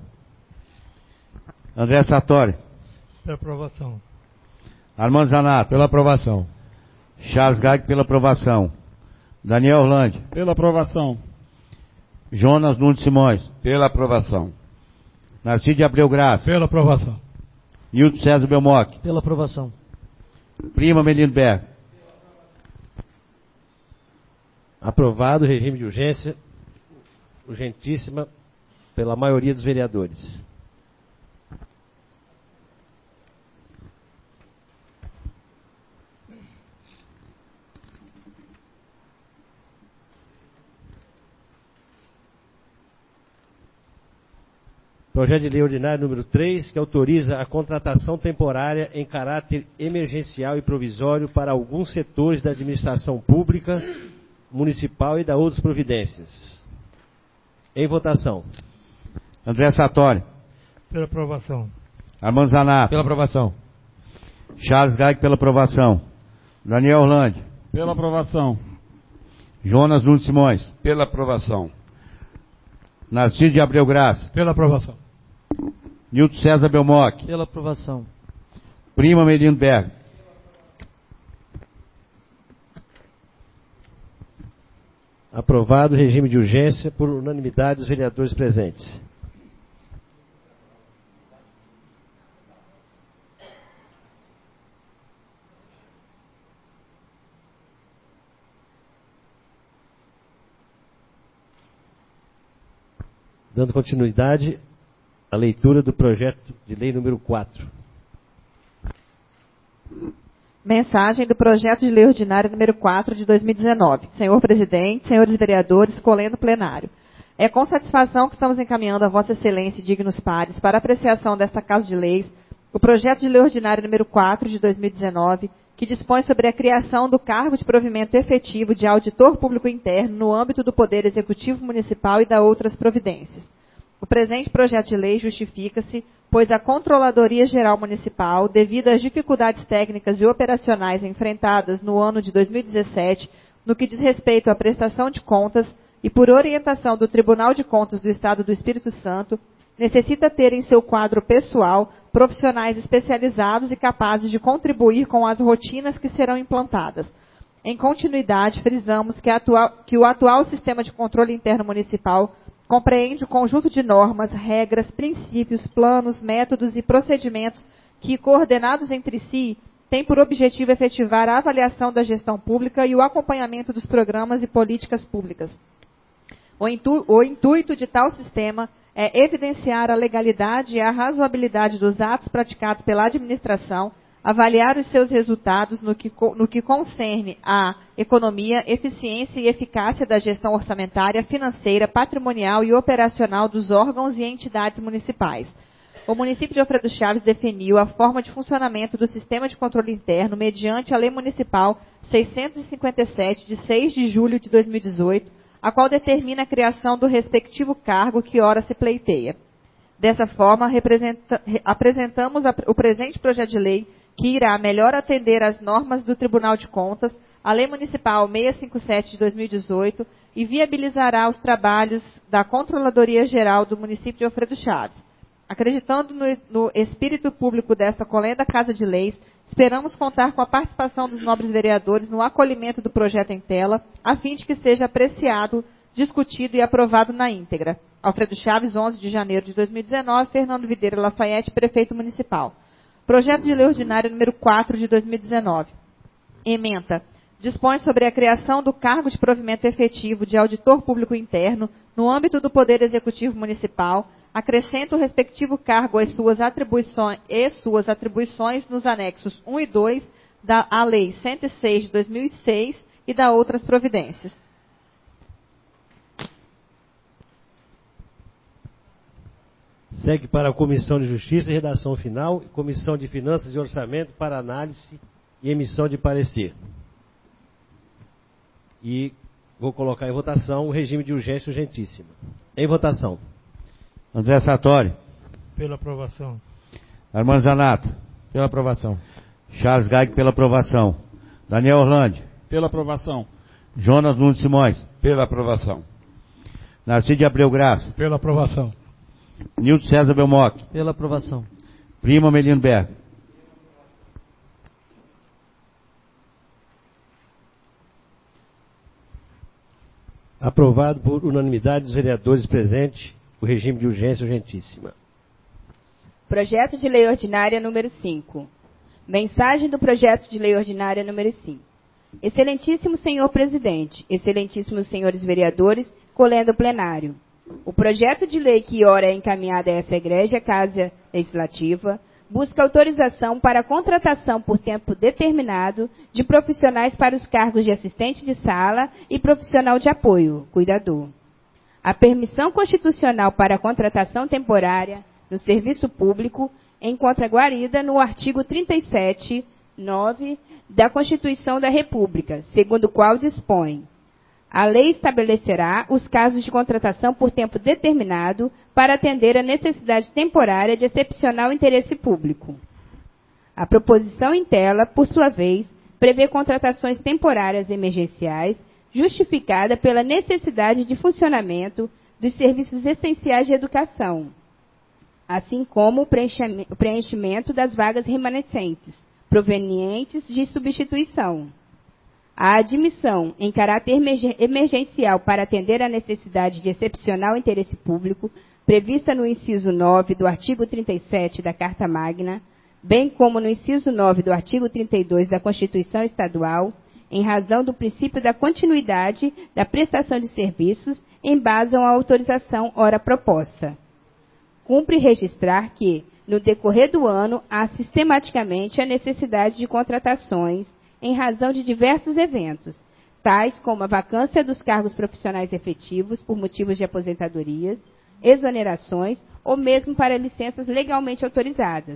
André Sartori. Pela aprovação. Armando Zanato. Pela aprovação. Charles Gag pela aprovação. Daniel Orlandi. Pela aprovação. Jonas Nunes Simões. Pela aprovação. Narciso de Abreu Graça. Pela aprovação. Nilton César Belmoc. Pela aprovação. Prima Melino Berg. Aprovado o regime de urgência urgentíssima pela maioria dos vereadores. Projeto de lei ordinário número 3, que autoriza a contratação temporária em caráter emergencial e provisório para alguns setores da administração pública, municipal e da outras providências. Em votação. André Sartori. Pela aprovação. Armando Zanato. Pela aprovação. Charles Gag pela aprovação. Daniel Orlandi. Pela aprovação. Jonas Nunes Simões. Pela aprovação. Narciso de Abreu Graça. Pela aprovação. Nilton César Belmoc. Pela aprovação. Prima Melino Berg. Aprovado o regime de urgência por unanimidade dos vereadores presentes. Dando continuidade à leitura do projeto de lei número 4. Mensagem do projeto de lei ordinária número 4 de 2019. Senhor presidente, senhores vereadores, colendo plenário. É com satisfação que estamos encaminhando a Vossa Excelência e dignos pares para apreciação desta Casa de Leis o projeto de lei ordinária número 4 de 2019, que dispõe sobre a criação do cargo de provimento efetivo de auditor público interno no âmbito do Poder Executivo Municipal e da outras providências. O presente projeto de lei justifica-se, pois a Controladoria Geral Municipal, devido às dificuldades técnicas e operacionais enfrentadas no ano de 2017, no que diz respeito à prestação de contas, e por orientação do Tribunal de Contas do Estado do Espírito Santo, necessita ter em seu quadro pessoal profissionais especializados e capazes de contribuir com as rotinas que serão implantadas. Em continuidade, frisamos que o atual sistema de controle interno municipal compreende o conjunto de normas, regras, princípios, planos, métodos e procedimentos que, coordenados entre si, têm por objetivo efetivar a avaliação da gestão pública e o acompanhamento dos programas e políticas públicas. O intuito de tal sistema é evidenciar a legalidade e a razoabilidade dos atos praticados pela administração, avaliar os seus resultados no que concerne à economia, eficiência e eficácia da gestão orçamentária, financeira, patrimonial e operacional dos órgãos e entidades municipais. O município de Alfredo Chaves definiu a forma de funcionamento do sistema de controle interno mediante a Lei Municipal 657, de 6 de julho de 2018, a qual determina a criação do respectivo cargo que ora se pleiteia. Dessa forma, apresentamos o presente projeto de lei, que irá melhor atender às normas do Tribunal de Contas, a Lei Municipal 657 de 2018, e viabilizará os trabalhos da Controladoria Geral do município de Alfredo Chaves. Acreditando no espírito público desta colenda Casa de Leis, esperamos contar com a participação dos nobres vereadores no acolhimento do projeto em tela, a fim de que seja apreciado, discutido e aprovado na íntegra. Alfredo Chaves, 11 de janeiro de 2019, Fernando Videira Lafayette, Prefeito Municipal. Projeto de Lei Ordinária número 4 de 2019. Ementa. Dispõe sobre a criação do cargo de provimento efetivo de auditor público interno no âmbito do Poder Executivo Municipal, acrescenta o respectivo cargo às suas atribuições nos anexos 1 e 2 da Lei 106 de 2006 e da outras providências. Segue para a Comissão de Justiça e Redação Final, e Comissão de Finanças e Orçamento para análise e emissão de parecer. E vou colocar em votação o regime de urgência urgentíssima. Em votação. André Sartori. Pela aprovação. Armando Zanato. Pela aprovação. Charles Gag pela aprovação. Daniel Orlandi. Pela aprovação. Jonas Nunes Simões. Pela aprovação. Narciso de Abreu Graça. Pela aprovação. Nilton César Belmoc. Pela aprovação. Prima Melino Berg. Aprovado por unanimidade dos vereadores presentes o regime de urgência urgentíssima. Projeto de Lei Ordinária número 5. Mensagem do Projeto de Lei Ordinária número 5. Excelentíssimo senhor presidente, excelentíssimos senhores vereadores, colendo plenário. O projeto de lei que ora é encaminhado a essa egrégia Casa Legislativa busca autorização para a contratação por tempo determinado de profissionais para os cargos de assistente de sala e profissional de apoio, cuidador. A permissão constitucional para a contratação temporária no serviço público encontra guarida no artigo 37, 9 da Constituição da República, segundo o qual dispõe: a lei estabelecerá os casos de contratação por tempo determinado para atender a necessidade temporária de excepcional interesse público. A proposição em tela, por sua vez, prevê contratações temporárias emergenciais justificada pela necessidade de funcionamento dos serviços essenciais de educação, assim como o preenchimento das vagas remanescentes, provenientes de substituição. A admissão em caráter emergencial para atender à necessidade de excepcional interesse público, prevista no inciso 9 do artigo 37 da Carta Magna, bem como no inciso 9 do artigo 32 da Constituição Estadual, em razão do princípio da continuidade da prestação de serviços, embasam a autorização ora proposta. Cumpre registrar que, no decorrer do ano, há sistematicamente a necessidade de contratações em razão de diversos eventos, tais como a vacância dos cargos profissionais efetivos por motivos de aposentadorias, exonerações ou mesmo para licenças legalmente autorizadas.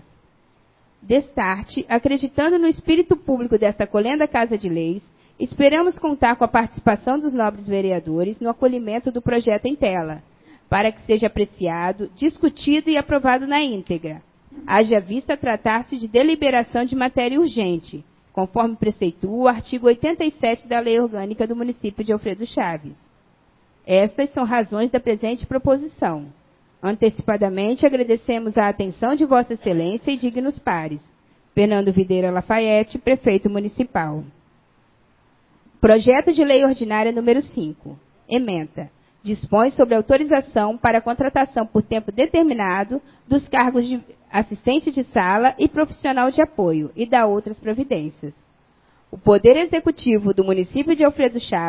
Destarte, acreditando no espírito público desta colenda Casa de Leis, esperamos contar com a participação dos nobres vereadores no acolhimento do projeto em tela, para que seja apreciado, discutido e aprovado na íntegra, haja vista tratar-se de deliberação de matéria urgente, conforme preceitua o artigo 87 da Lei Orgânica do município de Alfredo Chaves. Estas são razões da presente proposição. Antecipadamente agradecemos a atenção de Vossa Excelência e dignos pares. Fernando Videira Lafayette, Prefeito Municipal. Projeto de Lei Ordinária número 5. Ementa. Dispõe sobre autorização para a contratação por tempo determinado dos cargos de assistente de sala e profissional de apoio e da outras providências. O Poder Executivo do município de Alfredo Chaves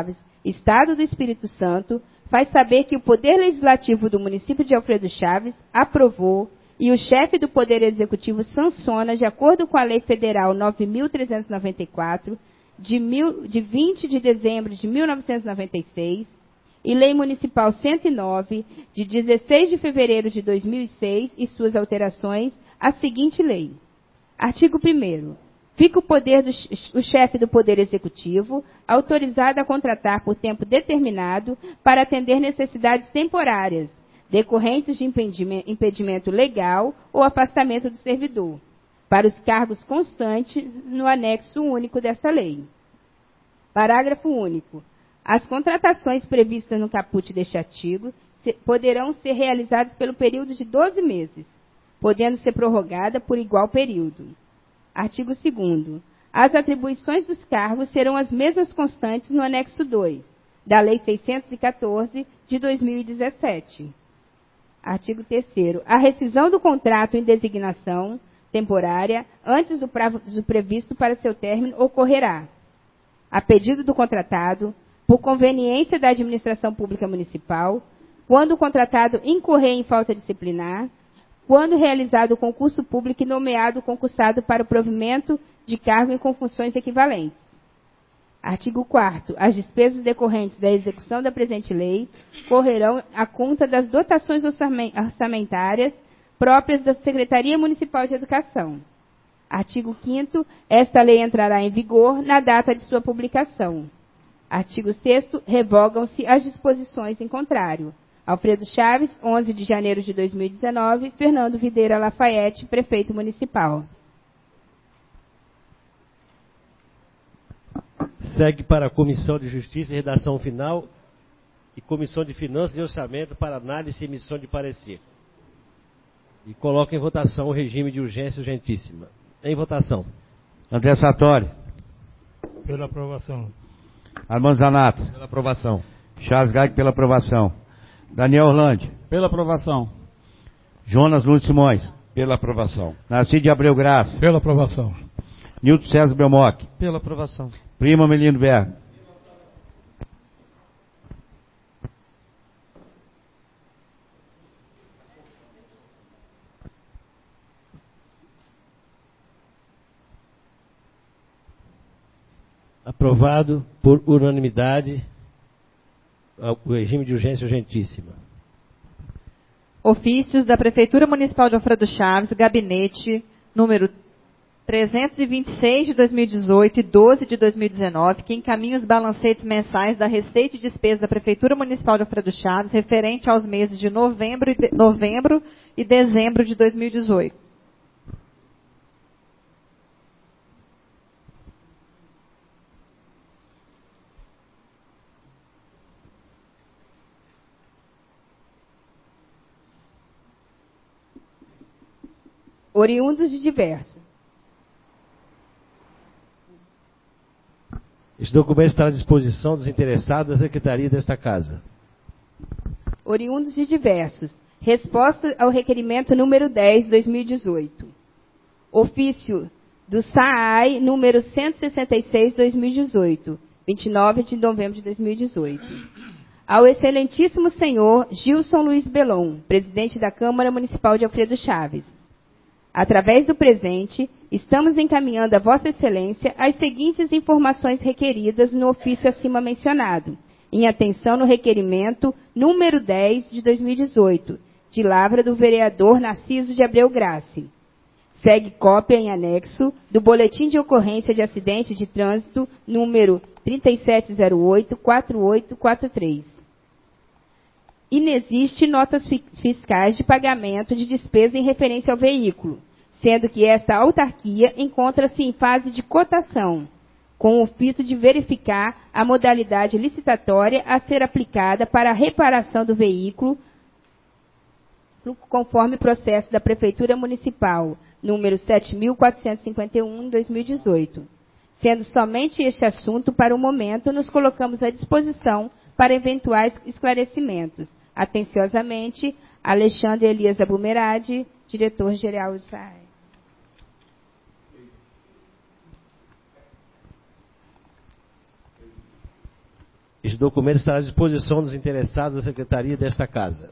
Estado do Espírito Santo, faz saber que o Poder Legislativo do município de Alfredo Chaves aprovou e o chefe do Poder Executivo sanciona, de acordo com a Lei Federal 9.394, de 20 de dezembro de 1996, e Lei Municipal 109, de 16 de fevereiro de 2006, e suas alterações, a seguinte lei. Artigo 1º. Fica o chefe do Poder Executivo autorizado a contratar por tempo determinado para atender necessidades temporárias, decorrentes de impedimento legal ou afastamento do servidor, para os cargos constantes no anexo único desta lei. Parágrafo único. As contratações previstas no caput deste artigo poderão ser realizadas pelo período de 12 meses, podendo ser prorrogada por igual período. Artigo 2º. As atribuições dos cargos serão as mesmas constantes no anexo 2, da Lei 614, de 2017. Artigo 3º. A rescisão do contrato em designação temporária, antes do prazo previsto para seu término, ocorrerá, a pedido do contratado, por conveniência da administração pública municipal, quando o contratado incorrer em falta disciplinar, quando realizado o concurso público e nomeado o concursado para o provimento de cargo com funções equivalentes. Artigo 4º. As despesas decorrentes da execução da presente lei correrão à conta das dotações orçamentárias próprias da Secretaria Municipal de Educação. Artigo 5º. Esta lei entrará em vigor na data de sua publicação. Artigo 6º. Revogam-se as disposições em contrário. Alfredo Chaves, 11 de janeiro de 2019. Fernando Videira Lafayette, prefeito municipal. Segue para a Comissão de Justiça e Redação Final e Comissão de Finanças e Orçamento para análise e emissão de parecer. E coloca em votação o regime de urgência urgentíssima. Em votação. André Sartori. Pela aprovação. Armando Zanato. Pela aprovação. Charles Gag pela aprovação. Daniel Orlandi. Pela aprovação. Jonas Nunes Simões. Pela aprovação. Narciso de Abreu Graça. Pela aprovação. Nilton César Belmoc. Pela aprovação. Prima Melino Verga. Aprovado por unanimidade o regime de urgência urgentíssima. Ofícios da Prefeitura Municipal de Alfredo Chaves, gabinete número 326 de 2018 e 12 de 2019, que encaminha os balancetes mensais da receita e despesa da Prefeitura Municipal de Alfredo Chaves, referente aos meses de novembro e dezembro de 2018. Oriundos de diversos. Este documento está à disposição dos interessados da Secretaria desta Casa. Oriundos de diversos. Resposta ao requerimento número 10, 2018. Ofício do SAAI número 166, 2018, 29 de novembro de 2018. Ao excelentíssimo senhor Gilson Luiz Belon, presidente da Câmara Municipal de Alfredo Chaves. Através do presente, estamos encaminhando a Vossa Excelência as seguintes informações requeridas no ofício acima mencionado, em atenção no requerimento número 10 de 2018, de lavra do vereador Narciso de Abreu Graça. Segue cópia em anexo do Boletim de Ocorrência de Acidente de Trânsito número 3708-4843. Inexiste notas fiscais de pagamento de despesa em referência ao veículo, sendo que esta autarquia encontra-se em fase de cotação, com o fito de verificar a modalidade licitatória a ser aplicada para a reparação do veículo, conforme processo da Prefeitura Municipal, número 7.451, 2018. Sendo somente este assunto, para o momento, nos colocamos à disposição para eventuais esclarecimentos. Atenciosamente, Alexandre Elias Abumerade, diretor-geral do SAAI. Este Esse documento estará à disposição dos interessados da Secretaria desta Casa.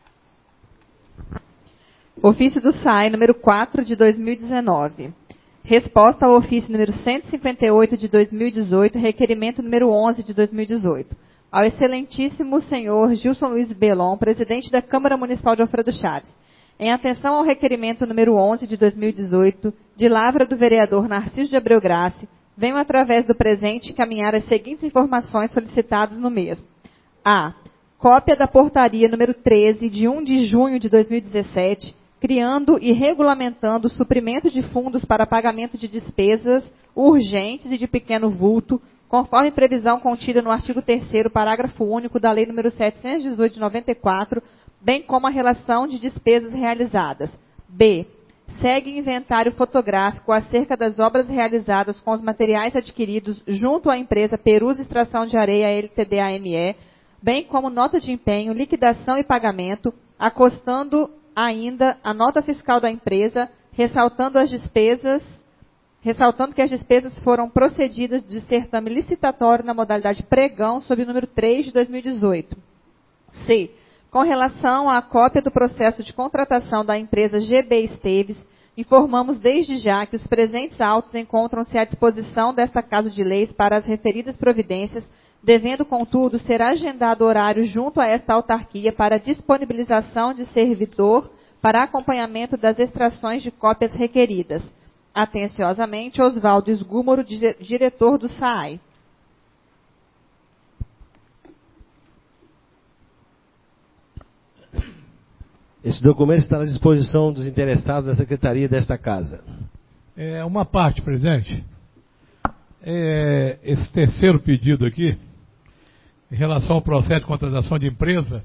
Ofício do SAI, número 4 de 2019. Resposta ao ofício número 158 de 2018, requerimento número 11 de 2018. Ao excelentíssimo senhor Gilson Luiz Belon, presidente da Câmara Municipal de Alfredo Chaves. Em atenção ao requerimento número 11 de 2018, de lavra do vereador Narciso de Abreu Grace, venho através do presente encaminhar as seguintes informações solicitadas no mesmo. A. Cópia da portaria número 13, de 1 de junho de 2017, criando e regulamentando o suprimento de fundos para pagamento de despesas urgentes e de pequeno vulto, conforme previsão contida no artigo 3º, parágrafo único da Lei nº 718 de 94, bem como a relação de despesas realizadas. B. Segue inventário fotográfico acerca das obras realizadas com os materiais adquiridos junto à empresa Perus Extração de Areia Ltda-ME, bem como nota de empenho, liquidação e pagamento, acostando ainda a nota fiscal da empresa, ressaltando que as despesas foram procedidas de certame licitatório na modalidade pregão, sob o número 3 de 2018. C. Com relação à cópia do processo de contratação da empresa GB Esteves, informamos desde já que os presentes autos encontram-se à disposição desta Casa de Leis para as referidas providências, devendo, contudo, ser agendado horário junto a esta autarquia para disponibilização de servidor para acompanhamento das extrações de cópias requeridas. Atenciosamente, Oswaldo Esgúmoro, diretor do SAAI. Esse documento está à disposição dos interessados da Secretaria desta Casa. Uma parte, presidente. Esse terceiro pedido aqui, em relação ao processo de contratação de empresa,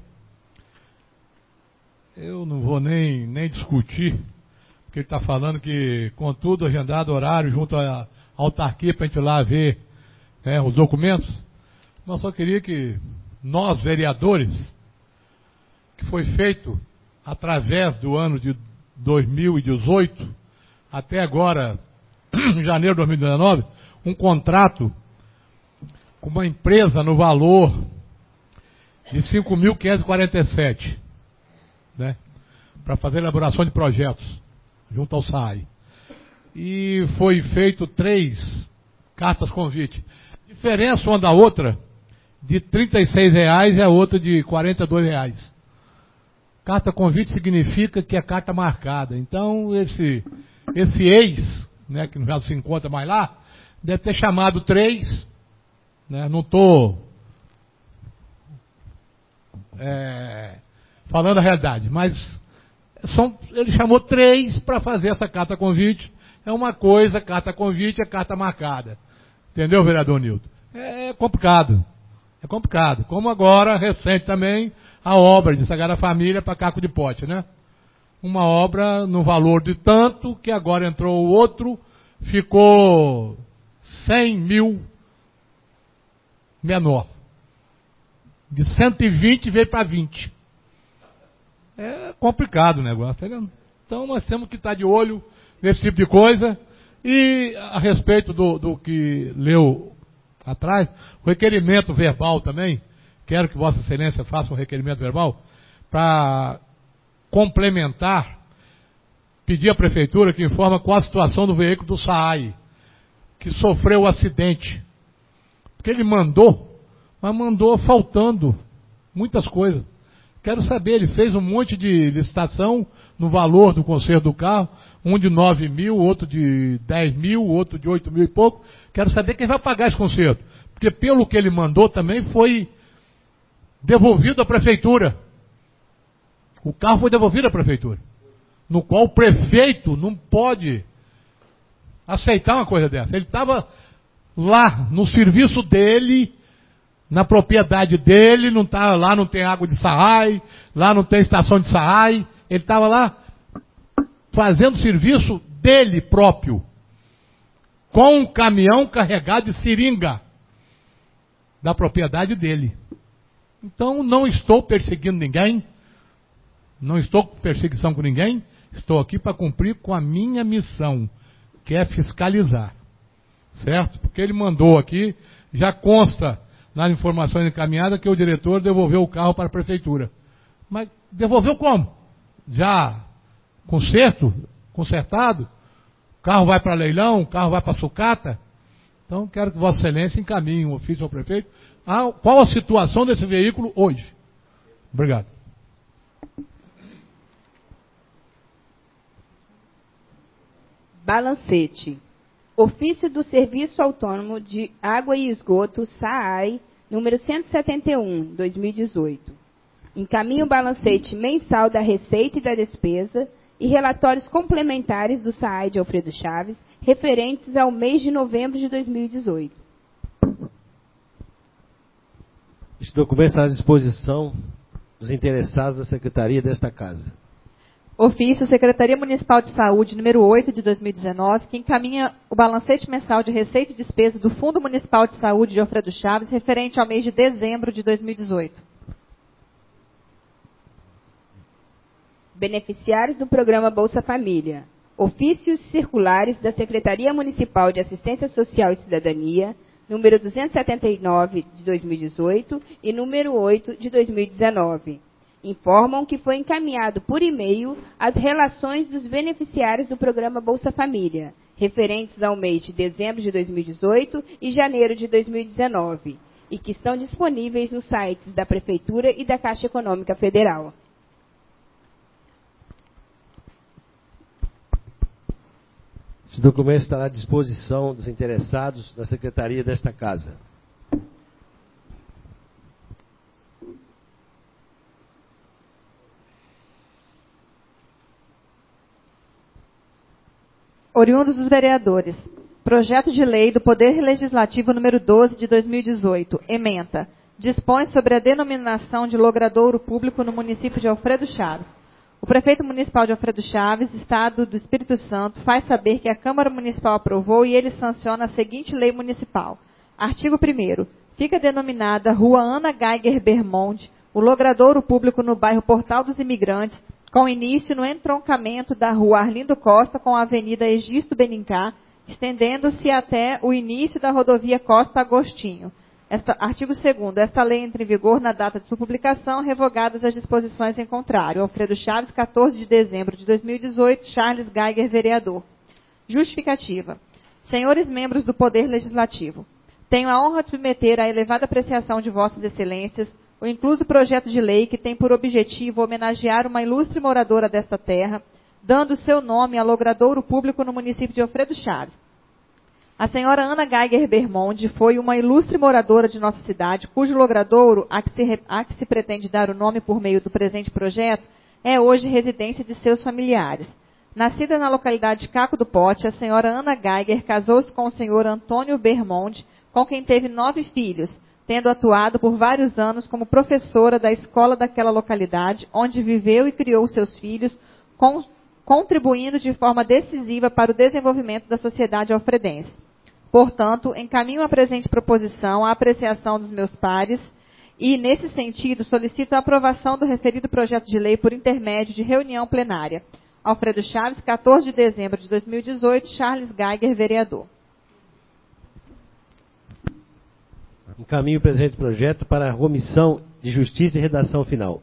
eu não vou nem discutir, porque ele está falando que, contudo, agendado horário junto à autarquia para a gente ir lá ver os documentos. Mas só queria que nós, vereadores, que foi feito através do ano de 2018, até agora, em janeiro de 2019, um contrato com uma empresa no valor de 5.547, né, para fazer elaboração de projetos junto ao SAAI. E foi feito 3 cartas convite. Diferença uma da outra de R$ 36 e a outra de R$ 42. Carta convite significa que é carta marcada. Então, esse ex, né, que já se encontra mais lá, deve ter chamado 3, né, não estou falando a realidade, mas ele chamou 3 para fazer essa carta convite. É uma coisa, carta convite é carta marcada. Entendeu, vereador Nilton? É complicado. É complicado. Como agora, recente também, a obra de Sagrada Família para Caco de Pote, né? Uma obra no valor de tanto, que agora entrou o outro, ficou 100 mil menor. De 120 veio para 20. É complicado o negócio, tá vendo? Então nós temos que estar de olho nesse tipo de coisa. E a respeito do que leu atrás, o requerimento verbal também, quero que Vossa Excelência faça um requerimento verbal para complementar, pedir à Prefeitura que informa qual a situação do veículo do SAAI, que sofreu o acidente. Porque ele mandou, mas mandou faltando muitas coisas. Quero saber, ele fez um monte de licitação no valor do conserto do carro, um de 9 mil, outro de 10 mil, outro de 8 mil e pouco. Quero saber quem vai pagar esse conserto. Porque pelo que ele mandou também foi devolvido à Prefeitura. O carro foi devolvido à Prefeitura. No qual o prefeito não pode aceitar uma coisa dessa. Ele estava lá no serviço dele, na propriedade dele, não tá, lá não tem água de SAAI, lá não tem estação de SAAI, ele estava lá fazendo serviço dele próprio, com um caminhão carregado de seringa, da propriedade dele. Então não estou perseguindo ninguém, não estou com perseguição com ninguém, estou aqui para cumprir com a minha missão, que é fiscalizar, certo? Porque ele mandou aqui, já consta nas informações encaminhadas que o diretor devolveu o carro para a prefeitura. Mas devolveu como? Já consertado? O carro vai para leilão, o carro vai para sucata? Então, quero que Vossa Excelência encaminhe um ofício ao prefeito. Qual a situação desse veículo hoje? Obrigado. Balancete. Ofício do Serviço Autônomo de Água e Esgoto, SAAI, número 171, 2018. Encaminha o balancete mensal da receita e da despesa e relatórios complementares do SAAI de Alfredo Chaves, referentes ao mês de novembro de 2018. Este documento está à disposição dos interessados da Secretaria desta Casa. Ofício Secretaria Municipal de Saúde, número 8 de 2019, que encaminha o balancete mensal de receita e despesa do Fundo Municipal de Saúde de Alfredo Chaves, referente ao mês de dezembro de 2018. Beneficiários do Programa Bolsa Família. Ofícios circulares da Secretaria Municipal de Assistência Social e Cidadania, número 279 de 2018 e número 8 de 2019. Informam que foi encaminhado por e-mail as relações dos beneficiários do Programa Bolsa Família, referentes ao mês de dezembro de 2018 e janeiro de 2019, e que estão disponíveis nos sites da Prefeitura e da Caixa Econômica Federal. Este documento estará à disposição dos interessados da Secretaria desta Casa. Oriundos dos vereadores. Projeto de Lei do Poder Legislativo número 12 de 2018. Ementa. Dispõe sobre a denominação de logradouro público no município de Alfredo Chaves. O prefeito municipal de Alfredo Chaves, Estado do Espírito Santo, faz saber que a Câmara Municipal aprovou e ele sanciona a seguinte lei municipal. Artigo 1º. Fica denominada Rua Ana Geiger Bermond, o logradouro público no bairro Portal dos Imigrantes, com início no entroncamento da Rua Arlindo Costa com a Avenida Egisto Benincá, estendendo-se até o início da rodovia Costa Agostinho. Artigo 2º. Esta lei entra em vigor na data de sua publicação, revogadas as disposições em contrário. Alfredo Chaves, 14 de dezembro de 2018, Charles Geiger, vereador. Justificativa. Senhores membros do Poder Legislativo, tenho a honra de submeter à elevada apreciação de Vossas Excelências o incluso projeto de lei que tem por objetivo homenagear uma ilustre moradora desta terra, dando seu nome a logradouro público no município de Alfredo Chaves. A senhora Ana Geiger Bermond foi uma ilustre moradora de nossa cidade, cujo logradouro, a que se pretende dar o nome por meio do presente projeto, é hoje residência de seus familiares. Nascida na localidade de Caco do Pote, a senhora Ana Geiger casou-se com o senhor Antônio Bermond, com quem teve 9 filhos, tendo atuado por vários anos como professora da escola daquela localidade, onde viveu e criou seus filhos, contribuindo de forma decisiva para o desenvolvimento da sociedade alfredense. Portanto, encaminho a presente proposição à apreciação dos meus pares e, nesse sentido, solicito a aprovação do referido projeto de lei por intermédio de reunião plenária. Alfredo Chaves, 14 de dezembro de 2018, Charles Geiger, vereador. Encaminho o presente projeto para a Comissão de Justiça e Redação Final.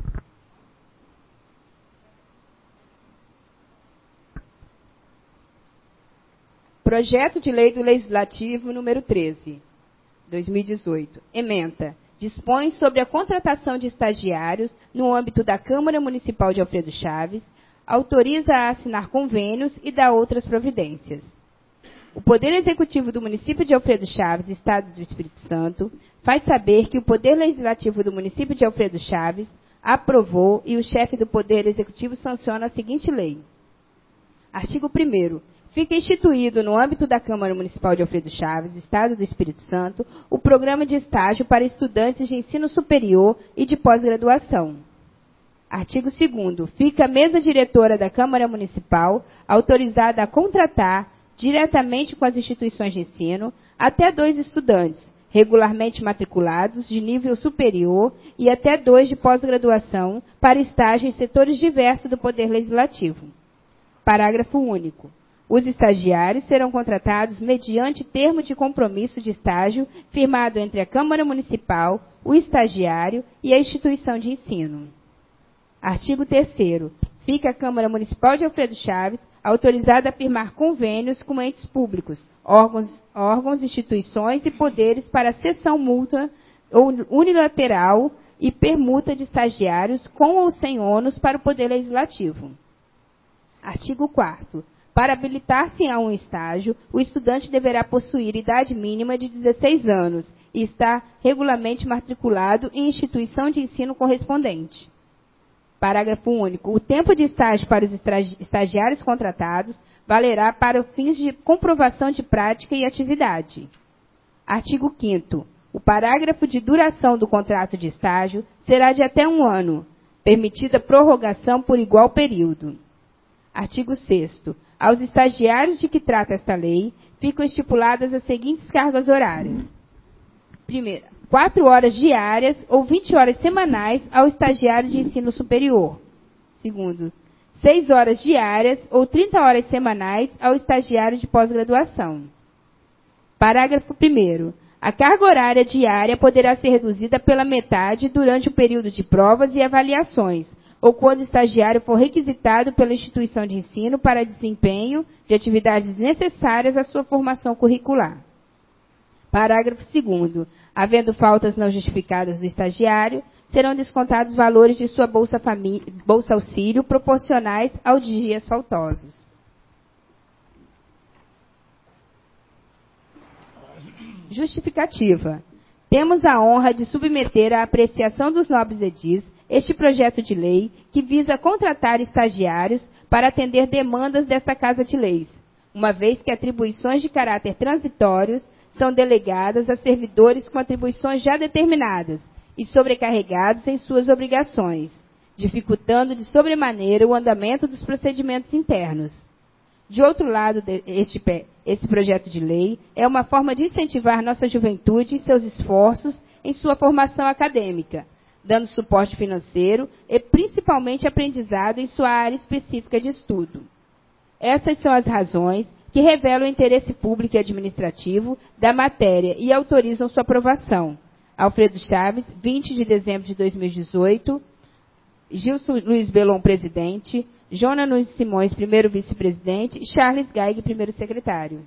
Projeto de Lei do Legislativo número 13, 2018. Ementa. Dispõe sobre a contratação de estagiários no âmbito da Câmara Municipal de Alfredo Chaves, autoriza a assinar convênios e dá outras providências. O Poder Executivo do município de Alfredo Chaves, Estado do Espírito Santo, faz saber que o Poder Legislativo do município de Alfredo Chaves aprovou e o chefe do Poder Executivo sanciona a seguinte lei. Artigo 1º. Fica instituído no âmbito da Câmara Municipal de Alfredo Chaves, Estado do Espírito Santo, o programa de estágio para estudantes de ensino superior e de pós-graduação. Artigo 2º. Fica a mesa diretora da Câmara Municipal autorizada a contratar diretamente com as instituições de ensino, até 2 estudantes, regularmente matriculados, de nível superior, e até 2 de pós-graduação, para estágio em setores diversos do Poder Legislativo. Parágrafo único. Os estagiários serão contratados mediante termo de compromisso de estágio firmado entre a Câmara Municipal, o estagiário e a instituição de ensino. Artigo 3º. Fica a Câmara Municipal de Alfredo Chaves autorizada a firmar convênios com entes públicos, órgãos, instituições e poderes para cessão mútua ou unilateral e permuta de estagiários com ou sem ônus para o Poder Legislativo. Artigo 4º. Para habilitar-se a um estágio, o estudante deverá possuir idade mínima de 16 anos e estar regularmente matriculado em instituição de ensino correspondente. Parágrafo único. O tempo de estágio para os estagiários contratados valerá para fins de comprovação de prática e atividade. Artigo 5º. O parágrafo de duração do contrato de estágio será de até 1 ano, permitida prorrogação por igual período. Artigo 6º. Aos estagiários de que trata esta lei, ficam estipuladas as seguintes cargas horárias. Primeira, 4 horas diárias ou 20 horas semanais ao estagiário de ensino superior. Segundo, 6 horas diárias ou 30 horas semanais ao estagiário de pós-graduação. Parágrafo 1º. A carga horária diária poderá ser reduzida pela metade durante o período de provas e avaliações, ou quando o estagiário for requisitado pela instituição de ensino para desempenho de atividades necessárias à sua formação curricular. Parágrafo 2º. Havendo faltas não justificadas do estagiário, serão descontados valores de sua Bolsa Auxílio proporcionais aos dias faltosos. Justificativa. Temos a honra de submeter à apreciação dos nobres edis este projeto de lei que visa contratar estagiários para atender demandas desta Casa de Leis, uma vez que atribuições de caráter transitórios são delegadas a servidores com atribuições já determinadas e sobrecarregados em suas obrigações, dificultando de sobremaneira o andamento dos procedimentos internos. De outro lado, esse projeto de lei é uma forma de incentivar nossa juventude e seus esforços em sua formação acadêmica, dando suporte financeiro e principalmente aprendizado em sua área específica de estudo. Essas são as razões que revelam o interesse público e administrativo da matéria e autorizam sua aprovação. Alfredo Chaves, 20 de dezembro de 2018, Gilson Luiz Belon, presidente, Jonas Nunes Simões, primeiro vice-presidente, e Charles Geig, primeiro secretário.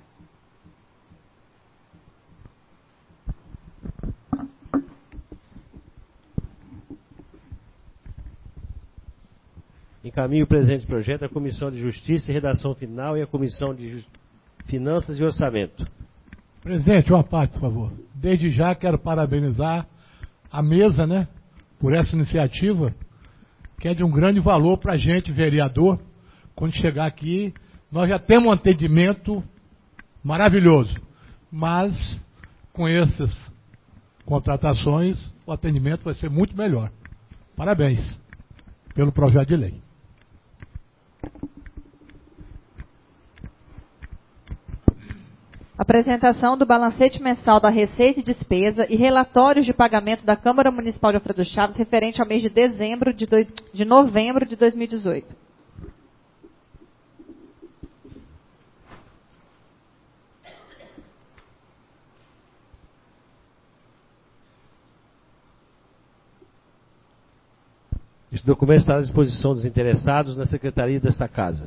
Encaminho o presente projeto à Comissão de Justiça e Redação Final e à Comissão de Finanças e Orçamento. Presidente, uma parte, por favor. Desde já quero parabenizar a mesa, né, por essa iniciativa, que é de um grande valor para a gente, vereador. Quando chegar aqui, nós já temos um atendimento maravilhoso, mas com essas contratações, o atendimento vai ser muito melhor. Parabéns pelo projeto de lei. Apresentação do balancete mensal da Receita e Despesa e relatórios de pagamento da Câmara Municipal de Alfredo Chaves referente ao mês de novembro de 2018. Este documento está à disposição dos interessados na Secretaria desta Casa.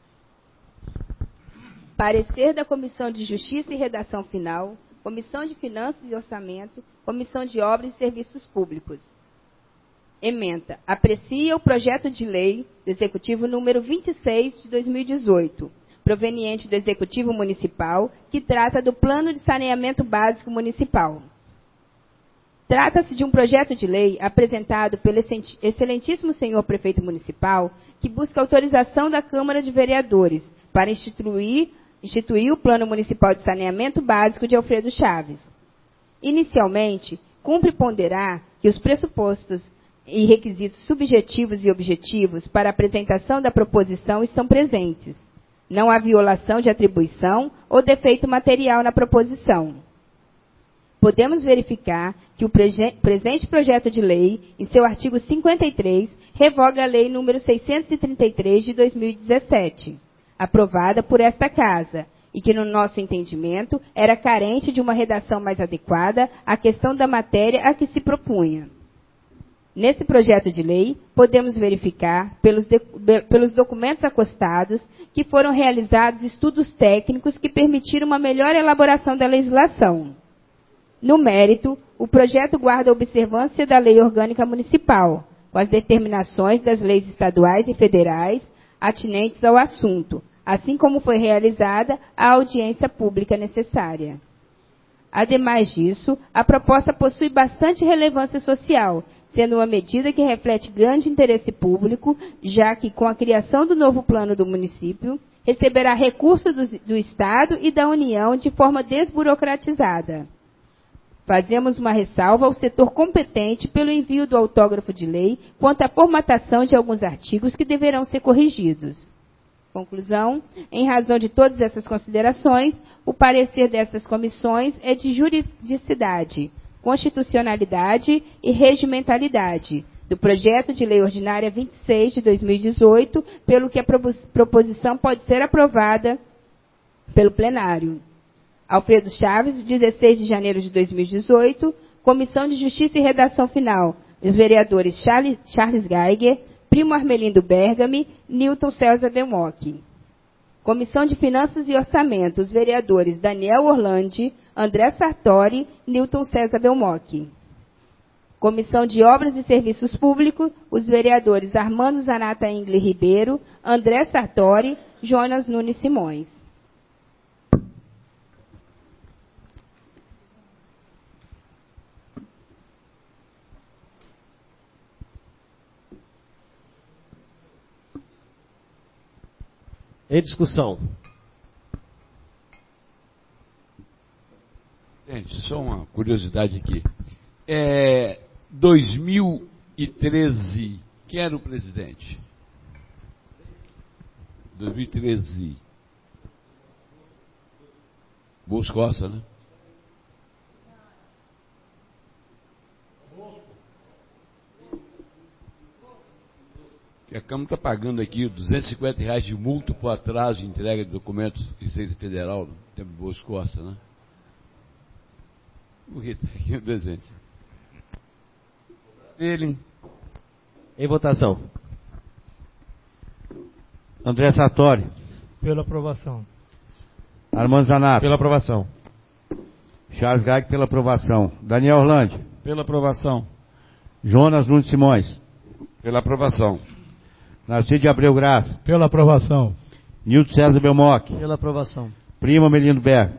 Parecer da Comissão de Justiça e Redação Final, Comissão de Finanças e Orçamento, Comissão de Obras e Serviços Públicos. Ementa. Aprecia o projeto de lei do Executivo número 26 de 2018, proveniente do Executivo Municipal, que trata do Plano de Saneamento Básico Municipal. Trata-se de um projeto de lei apresentado pelo excelentíssimo senhor prefeito municipal, que busca autorização da Câmara de Vereadores para instituir o Plano Municipal de Saneamento Básico de Alfredo Chaves. Inicialmente, cumpre ponderar que os pressupostos e requisitos subjetivos e objetivos para a apresentação da proposição estão presentes. Não há violação de atribuição ou defeito material na proposição. Podemos verificar que o presente projeto de lei, em seu artigo 53, revoga a Lei nº 633 de 2017, aprovada por esta Casa, e que, no nosso entendimento, era carente de uma redação mais adequada à questão da matéria a que se propunha. Nesse projeto de lei, podemos verificar, pelos documentos acostados, que foram realizados estudos técnicos que permitiram uma melhor elaboração da legislação. No mérito, o projeto guarda a observância da Lei Orgânica Municipal, com as determinações das leis estaduais e federais atinentes ao assunto, assim como foi realizada a audiência pública necessária. Ademais disso, a proposta possui bastante relevância social, sendo uma medida que reflete grande interesse público, já que, com a criação do novo plano do município, receberá recursos do Estado e da União de forma desburocratizada. Fazemos uma ressalva ao setor competente pelo envio do autógrafo de lei quanto à formatação de alguns artigos que deverão ser corrigidos. Conclusão, em razão de todas essas considerações, o parecer dessas comissões é de juridicidade, constitucionalidade e regimentalidade do projeto de lei ordinária 26 de 2018, pelo que a proposição pode ser aprovada pelo plenário. Alfredo Chaves, 16 de janeiro de 2018, Comissão de Justiça e Redação Final, os vereadores Charles Geiger, Primo Armelindo Bergami, Newton César Belmocchi. Comissão de Finanças e Orçamento, os vereadores Daniel Orlandi, André Sartori, Newton César Belmocchi. Comissão de Obras e Serviços Públicos, os vereadores Armando Zanata Ingli Ribeiro, André Sartori, Jonas Nunes Simões. Em discussão. Gente, só uma curiosidade aqui. 2013, quem era o presidente? 2013. Boas Costa, né? Que a Câmara está pagando aqui R$250 de multa por atraso de entrega de documentos da Receita Federal, no tempo de Boas Costa, né? O que está aqui no desenho? Ele. Em votação. André Sartori. Pela aprovação. Armando Zanato. Pela aprovação. Charles Geiger pela aprovação. Daniel Orlandi. Pela aprovação. Jonas Nunes Simões. Pela aprovação. Narciso de Abreu Graça. Pela aprovação. Nilton César Belmocchi. Pela aprovação. Primo Armelindo Bergami.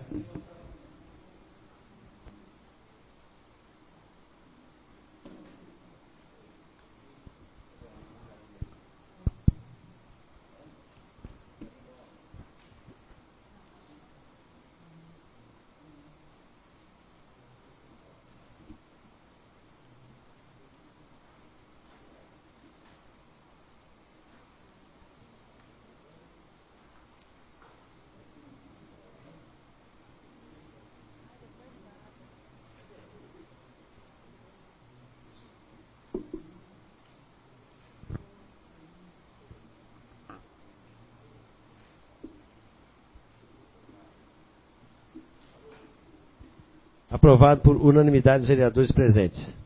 Aprovado por unanimidade dos vereadores presentes.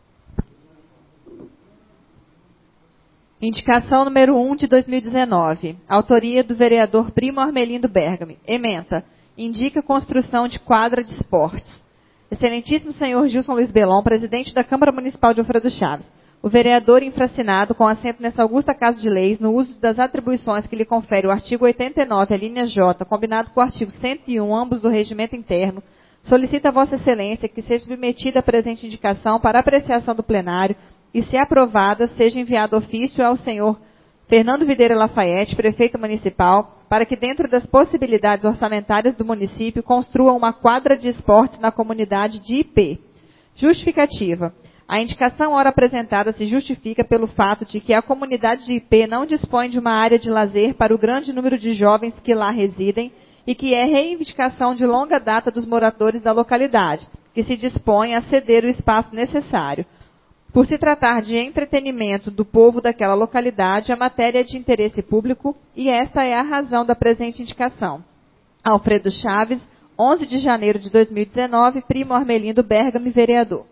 Indicação número 1 de 2019. Autoria do vereador Primo Armelindo Bergami. Ementa. Indica construção de quadra de esportes. Excelentíssimo senhor Gilson Luiz Belon, presidente da Câmara Municipal de Alfredo Chaves. O vereador infracinado, com assento nessa augusta Casa de Leis, no uso das atribuições que lhe confere o artigo 89, a linha J, combinado com o artigo 101, ambos do Regimento Interno, solicita a Vossa Excelência que seja submetida a presente indicação para apreciação do plenário e, se aprovada, seja enviado ofício ao senhor Fernando Videira Lafayette, prefeito municipal, para que, dentro das possibilidades orçamentárias do município, construa uma quadra de esportes na comunidade de IP. Justificativa. A indicação ora apresentada se justifica pelo fato de que a comunidade de IP não dispõe de uma área de lazer para o grande número de jovens que lá residem e que é reivindicação de longa data dos moradores da localidade, que se dispõem a ceder o espaço necessário. Por se tratar de entretenimento do povo daquela localidade, a matéria é de interesse público e esta é a razão da presente indicação. Alfredo Chaves, 11 de janeiro de 2019, primo Armelindo Bergami, vereador.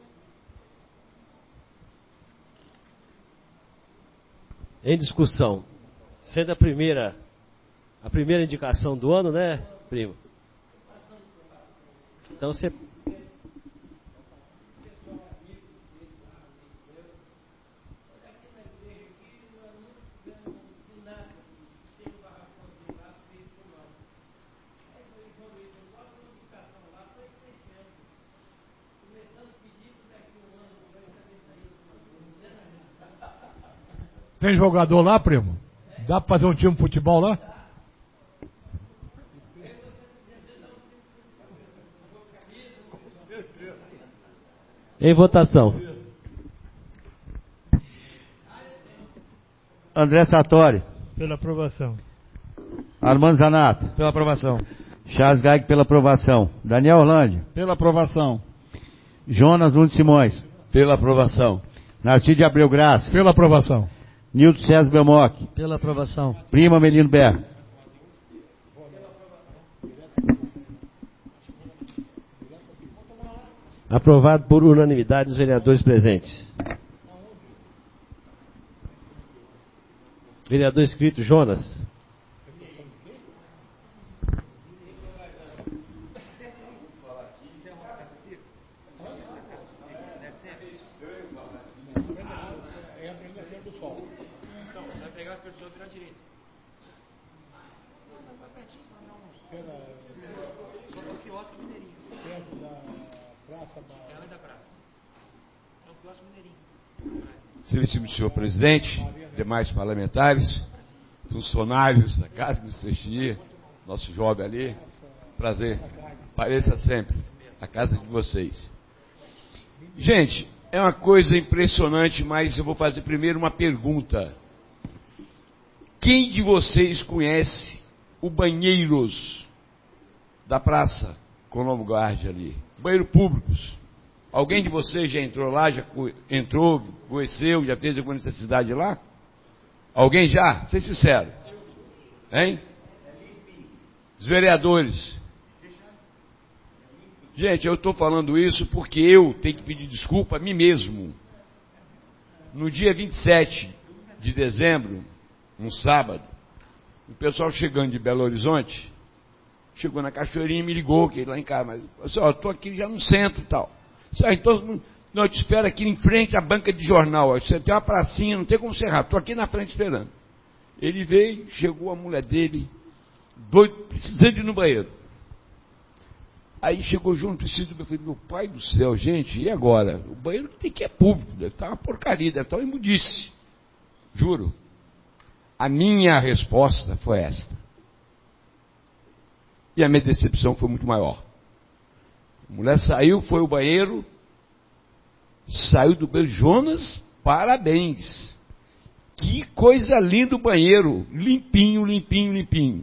Em discussão. Sendo a primeira indicação do ano, né, primo? Então você... Tem jogador lá, primo? Dá pra fazer um time de futebol lá? Em votação. André Sartori. Pela aprovação. Armando Zanata. Pela aprovação. Charles Gag pela aprovação. Daniel Orlando. Pela aprovação. Jonas Nunes Simões. Pela aprovação. Narciso de Abreu Graça. Pela aprovação. Nilton César Belmoc. Pela aprovação. Prima Melino Berro. Aprovado por unanimidade dos vereadores presentes. Vereador inscrito Jonas. Excelentíssimo senhor presidente, demais parlamentares, funcionários da casa que nos prestigia, nosso jovem ali, prazer, pareça sempre a casa de vocês. Gente, é uma coisa impressionante, mas eu vou fazer primeiro uma pergunta. Quem de vocês conhece o banheiros da praça Colombo Guardi ali? Banheiros públicos. Alguém de vocês já entrou lá, já entrou, conheceu, já fez alguma necessidade lá? Alguém já? Seja sincero. Hein? Os vereadores. Gente, eu estou falando isso porque eu tenho que pedir desculpa a mim mesmo. No dia 27 de dezembro, um sábado, o pessoal chegando de Belo Horizonte, chegou na Cachoeirinha e me ligou, que lá em casa, mas eu estou aqui já no centro e tal. Então, não, eu te espero aqui em frente à banca de jornal. Você tem uma pracinha, não tem como você errar. Estou aqui na frente esperando. Ele veio, chegou a mulher dele, doido, precisando de ir no banheiro. Aí chegou junto, eu falei, meu pai do céu, gente, e agora? O banheiro tem que é público, deve estar uma porcaria, deve estar uma imundice. Juro. A minha resposta foi esta. E a minha decepção foi muito maior. A mulher saiu, foi ao banheiro, saiu do banheiro. Jonas, parabéns. Que coisa linda o banheiro. Limpinho, limpinho, limpinho.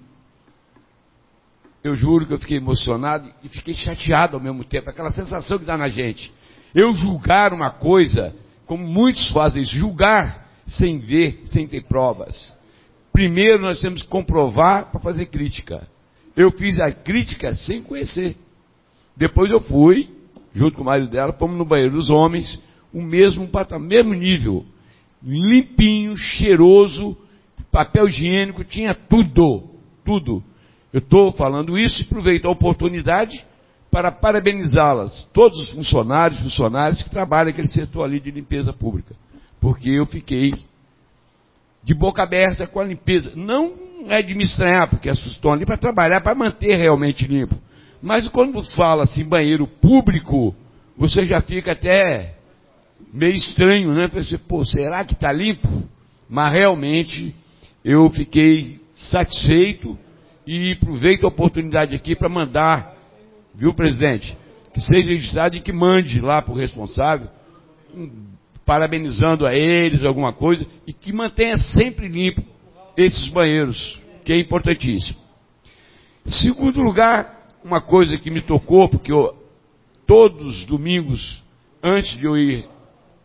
Eu juro que eu fiquei emocionado e fiquei chateado ao mesmo tempo. Aquela sensação que dá na gente. Eu julgar uma coisa, como muitos fazem isso, julgar sem ver, sem ter provas. Primeiro nós temos que comprovar para fazer crítica. Eu fiz a crítica sem conhecer. Depois eu fui, junto com o marido dela, fomos no banheiro dos homens, o mesmo patamar, mesmo nível, limpinho, cheiroso, papel higiênico, tinha tudo, tudo. Eu estou falando isso e aproveito a oportunidade para parabenizá-las, todos os funcionários que trabalham naquele setor ali de limpeza pública, porque eu fiquei de boca aberta com a limpeza. Não é de me estranhar, porque as pessoas estão ali para trabalhar, para manter realmente limpo. Mas quando fala assim, banheiro público, você já fica até meio estranho, né? Você, pô, será que está limpo? Mas realmente eu fiquei satisfeito e aproveito a oportunidade aqui para mandar, viu, presidente, que seja registrado e que mande lá para o responsável, parabenizando a eles, alguma coisa, e que mantenha sempre limpo esses banheiros, que é importantíssimo. Em segundo lugar, uma coisa que me tocou, porque todos os domingos, antes de eu ir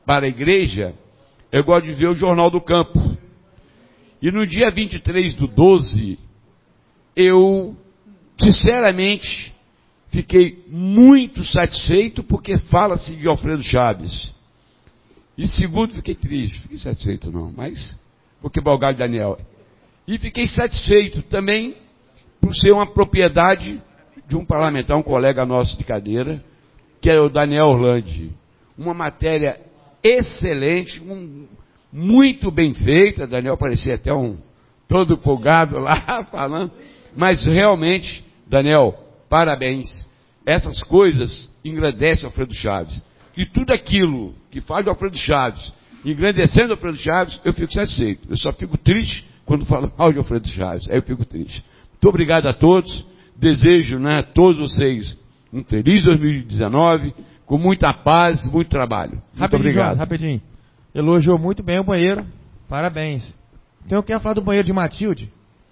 para a igreja, eu gosto de ver o Jornal do Campo. E no dia 23/12, eu, sinceramente, fiquei muito satisfeito porque fala-se de Alfredo Chaves. E segundo, fiquei triste. Fiquei satisfeito não, mas porque Balgalho Daniel. E fiquei satisfeito também por ser uma propriedade de um parlamentar, um colega nosso de cadeira, que é o Daniel Orlandi. Uma matéria excelente, muito bem feita. Daniel parecia até todo empolgado lá falando. Mas realmente, Daniel, parabéns. Essas coisas engrandecem Alfredo Chaves. E tudo aquilo que faz do Alfredo Chaves, engrandecendo Alfredo Chaves, eu fico satisfeito. Eu só fico triste quando falo mal de Alfredo Chaves. Aí eu fico triste. Muito obrigado a todos. Desejo, a todos vocês um feliz 2019, com muita paz, muito trabalho. Muito obrigado. Rapidinho. Elogiou muito bem o banheiro. Parabéns. Então eu quero falar do banheiro de Matilde.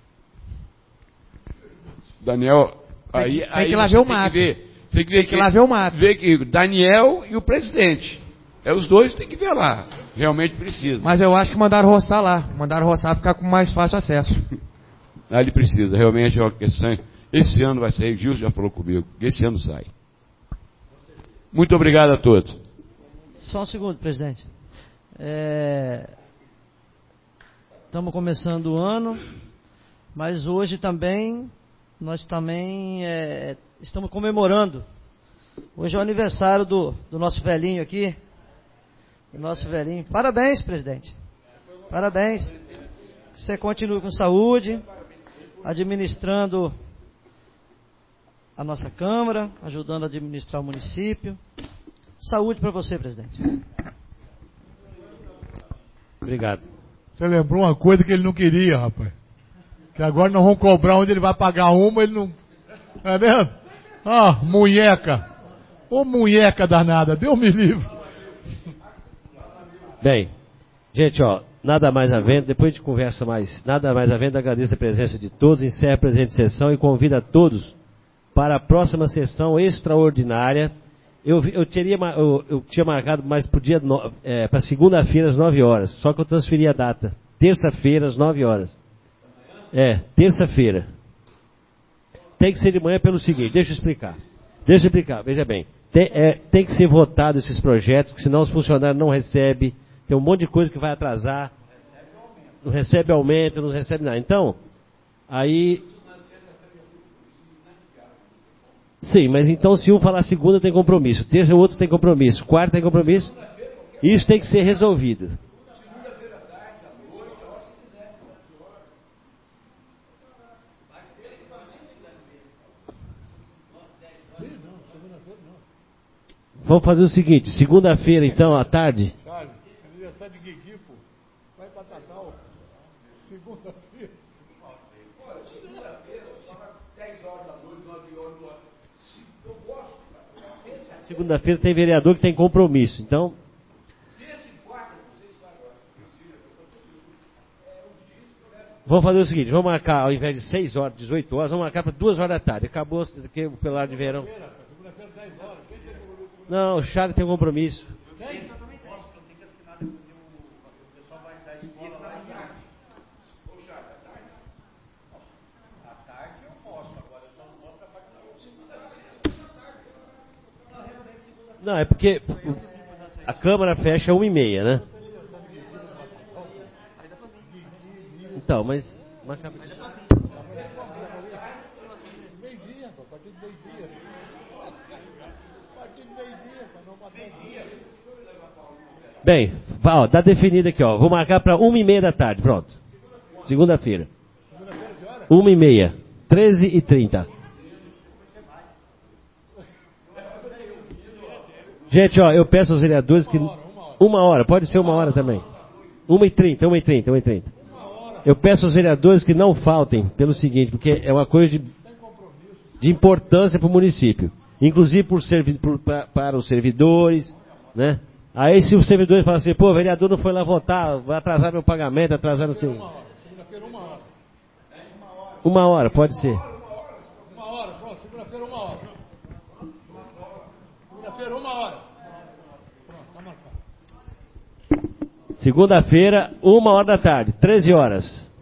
Daniel, tem que lá ver o mato. Tem que lá ver o mato. Ver que Daniel e o presidente. Os dois tem que ver lá. Realmente precisa. Mas eu acho que mandaram roçar lá. Mandaram roçar para ficar com mais fácil acesso. Ele precisa. Realmente é uma questão. Esse ano vai sair. O Gilson já falou comigo. Esse ano sai. Muito obrigado a todos. Só um segundo, presidente. Estamos começando o ano, mas hoje também, nós também estamos comemorando. Hoje é o aniversário do nosso velhinho aqui. Do nosso velhinho. Parabéns, presidente. Parabéns. Que você continue com saúde, administrando a nossa Câmara, ajudando a administrar o município. Saúde para você, presidente. Obrigado. Você lembrou uma coisa que ele não queria, rapaz. Que agora nós vamos cobrar onde ele vai pagar uma, ele não... É mesmo? Munheca. Ô munheca danada, Deus me livre. Bem, gente, nada mais havendo, depois de conversa mais, nada mais havendo, agradeço a presença de todos, encerro a presente sessão e convido a todos para a próxima sessão extraordinária. Eu tinha marcado mais para segunda-feira às 9 horas, só que eu transferi a data. Terça-feira às 9 horas. Terça-feira. Tem que ser de manhã pelo seguinte, deixa eu explicar, veja bem. Tem que ser votado esses projetos, que senão os funcionários não recebem, tem um monte de coisa que vai atrasar, não recebe aumento, não recebe nada. Então, aí... Sim, mas então se um falar segunda tem compromisso, terça o outro tem compromisso, quarta tem compromisso, isso tem que ser resolvido. Vamos fazer o seguinte, segunda-feira então à tarde. Charles, aniversário de Guigui, pô. Vai pra Tatal. Segunda-feira. Segunda-feira tem vereador que tem compromisso, então... Vamos fazer o seguinte, vamos marcar, ao invés de 6 horas, 18 horas, vamos marcar para 2 horas da tarde. Acabou o pelar de verão. Segunda-feira, 10 horas. Quem tem compromisso? Não, o Charles tem compromisso. Não, é porque a Câmara fecha 1h30, né? Então, mas... Bem, tá definido aqui, vou marcar para 1h30 da tarde, pronto. Segunda-feira. 1h30, 13h30. Gente, eu peço aos vereadores que... 1h, pode ser 1h também. 1h30. Eu peço aos vereadores que não faltem pelo seguinte, porque é uma coisa de importância para o município. Inclusive para os servidores, né? Aí se os servidores falam assim, o vereador não foi lá votar, vai atrasar meu pagamento, atrasar não sei... Segunda-feira, 1 hora. 1h, pode ser. 1 hora, pronto. Segunda-feira, 1 hora. Segunda-feira, 1 hora. Pronto, tá marcado. Segunda-feira, 13h, 13 horas.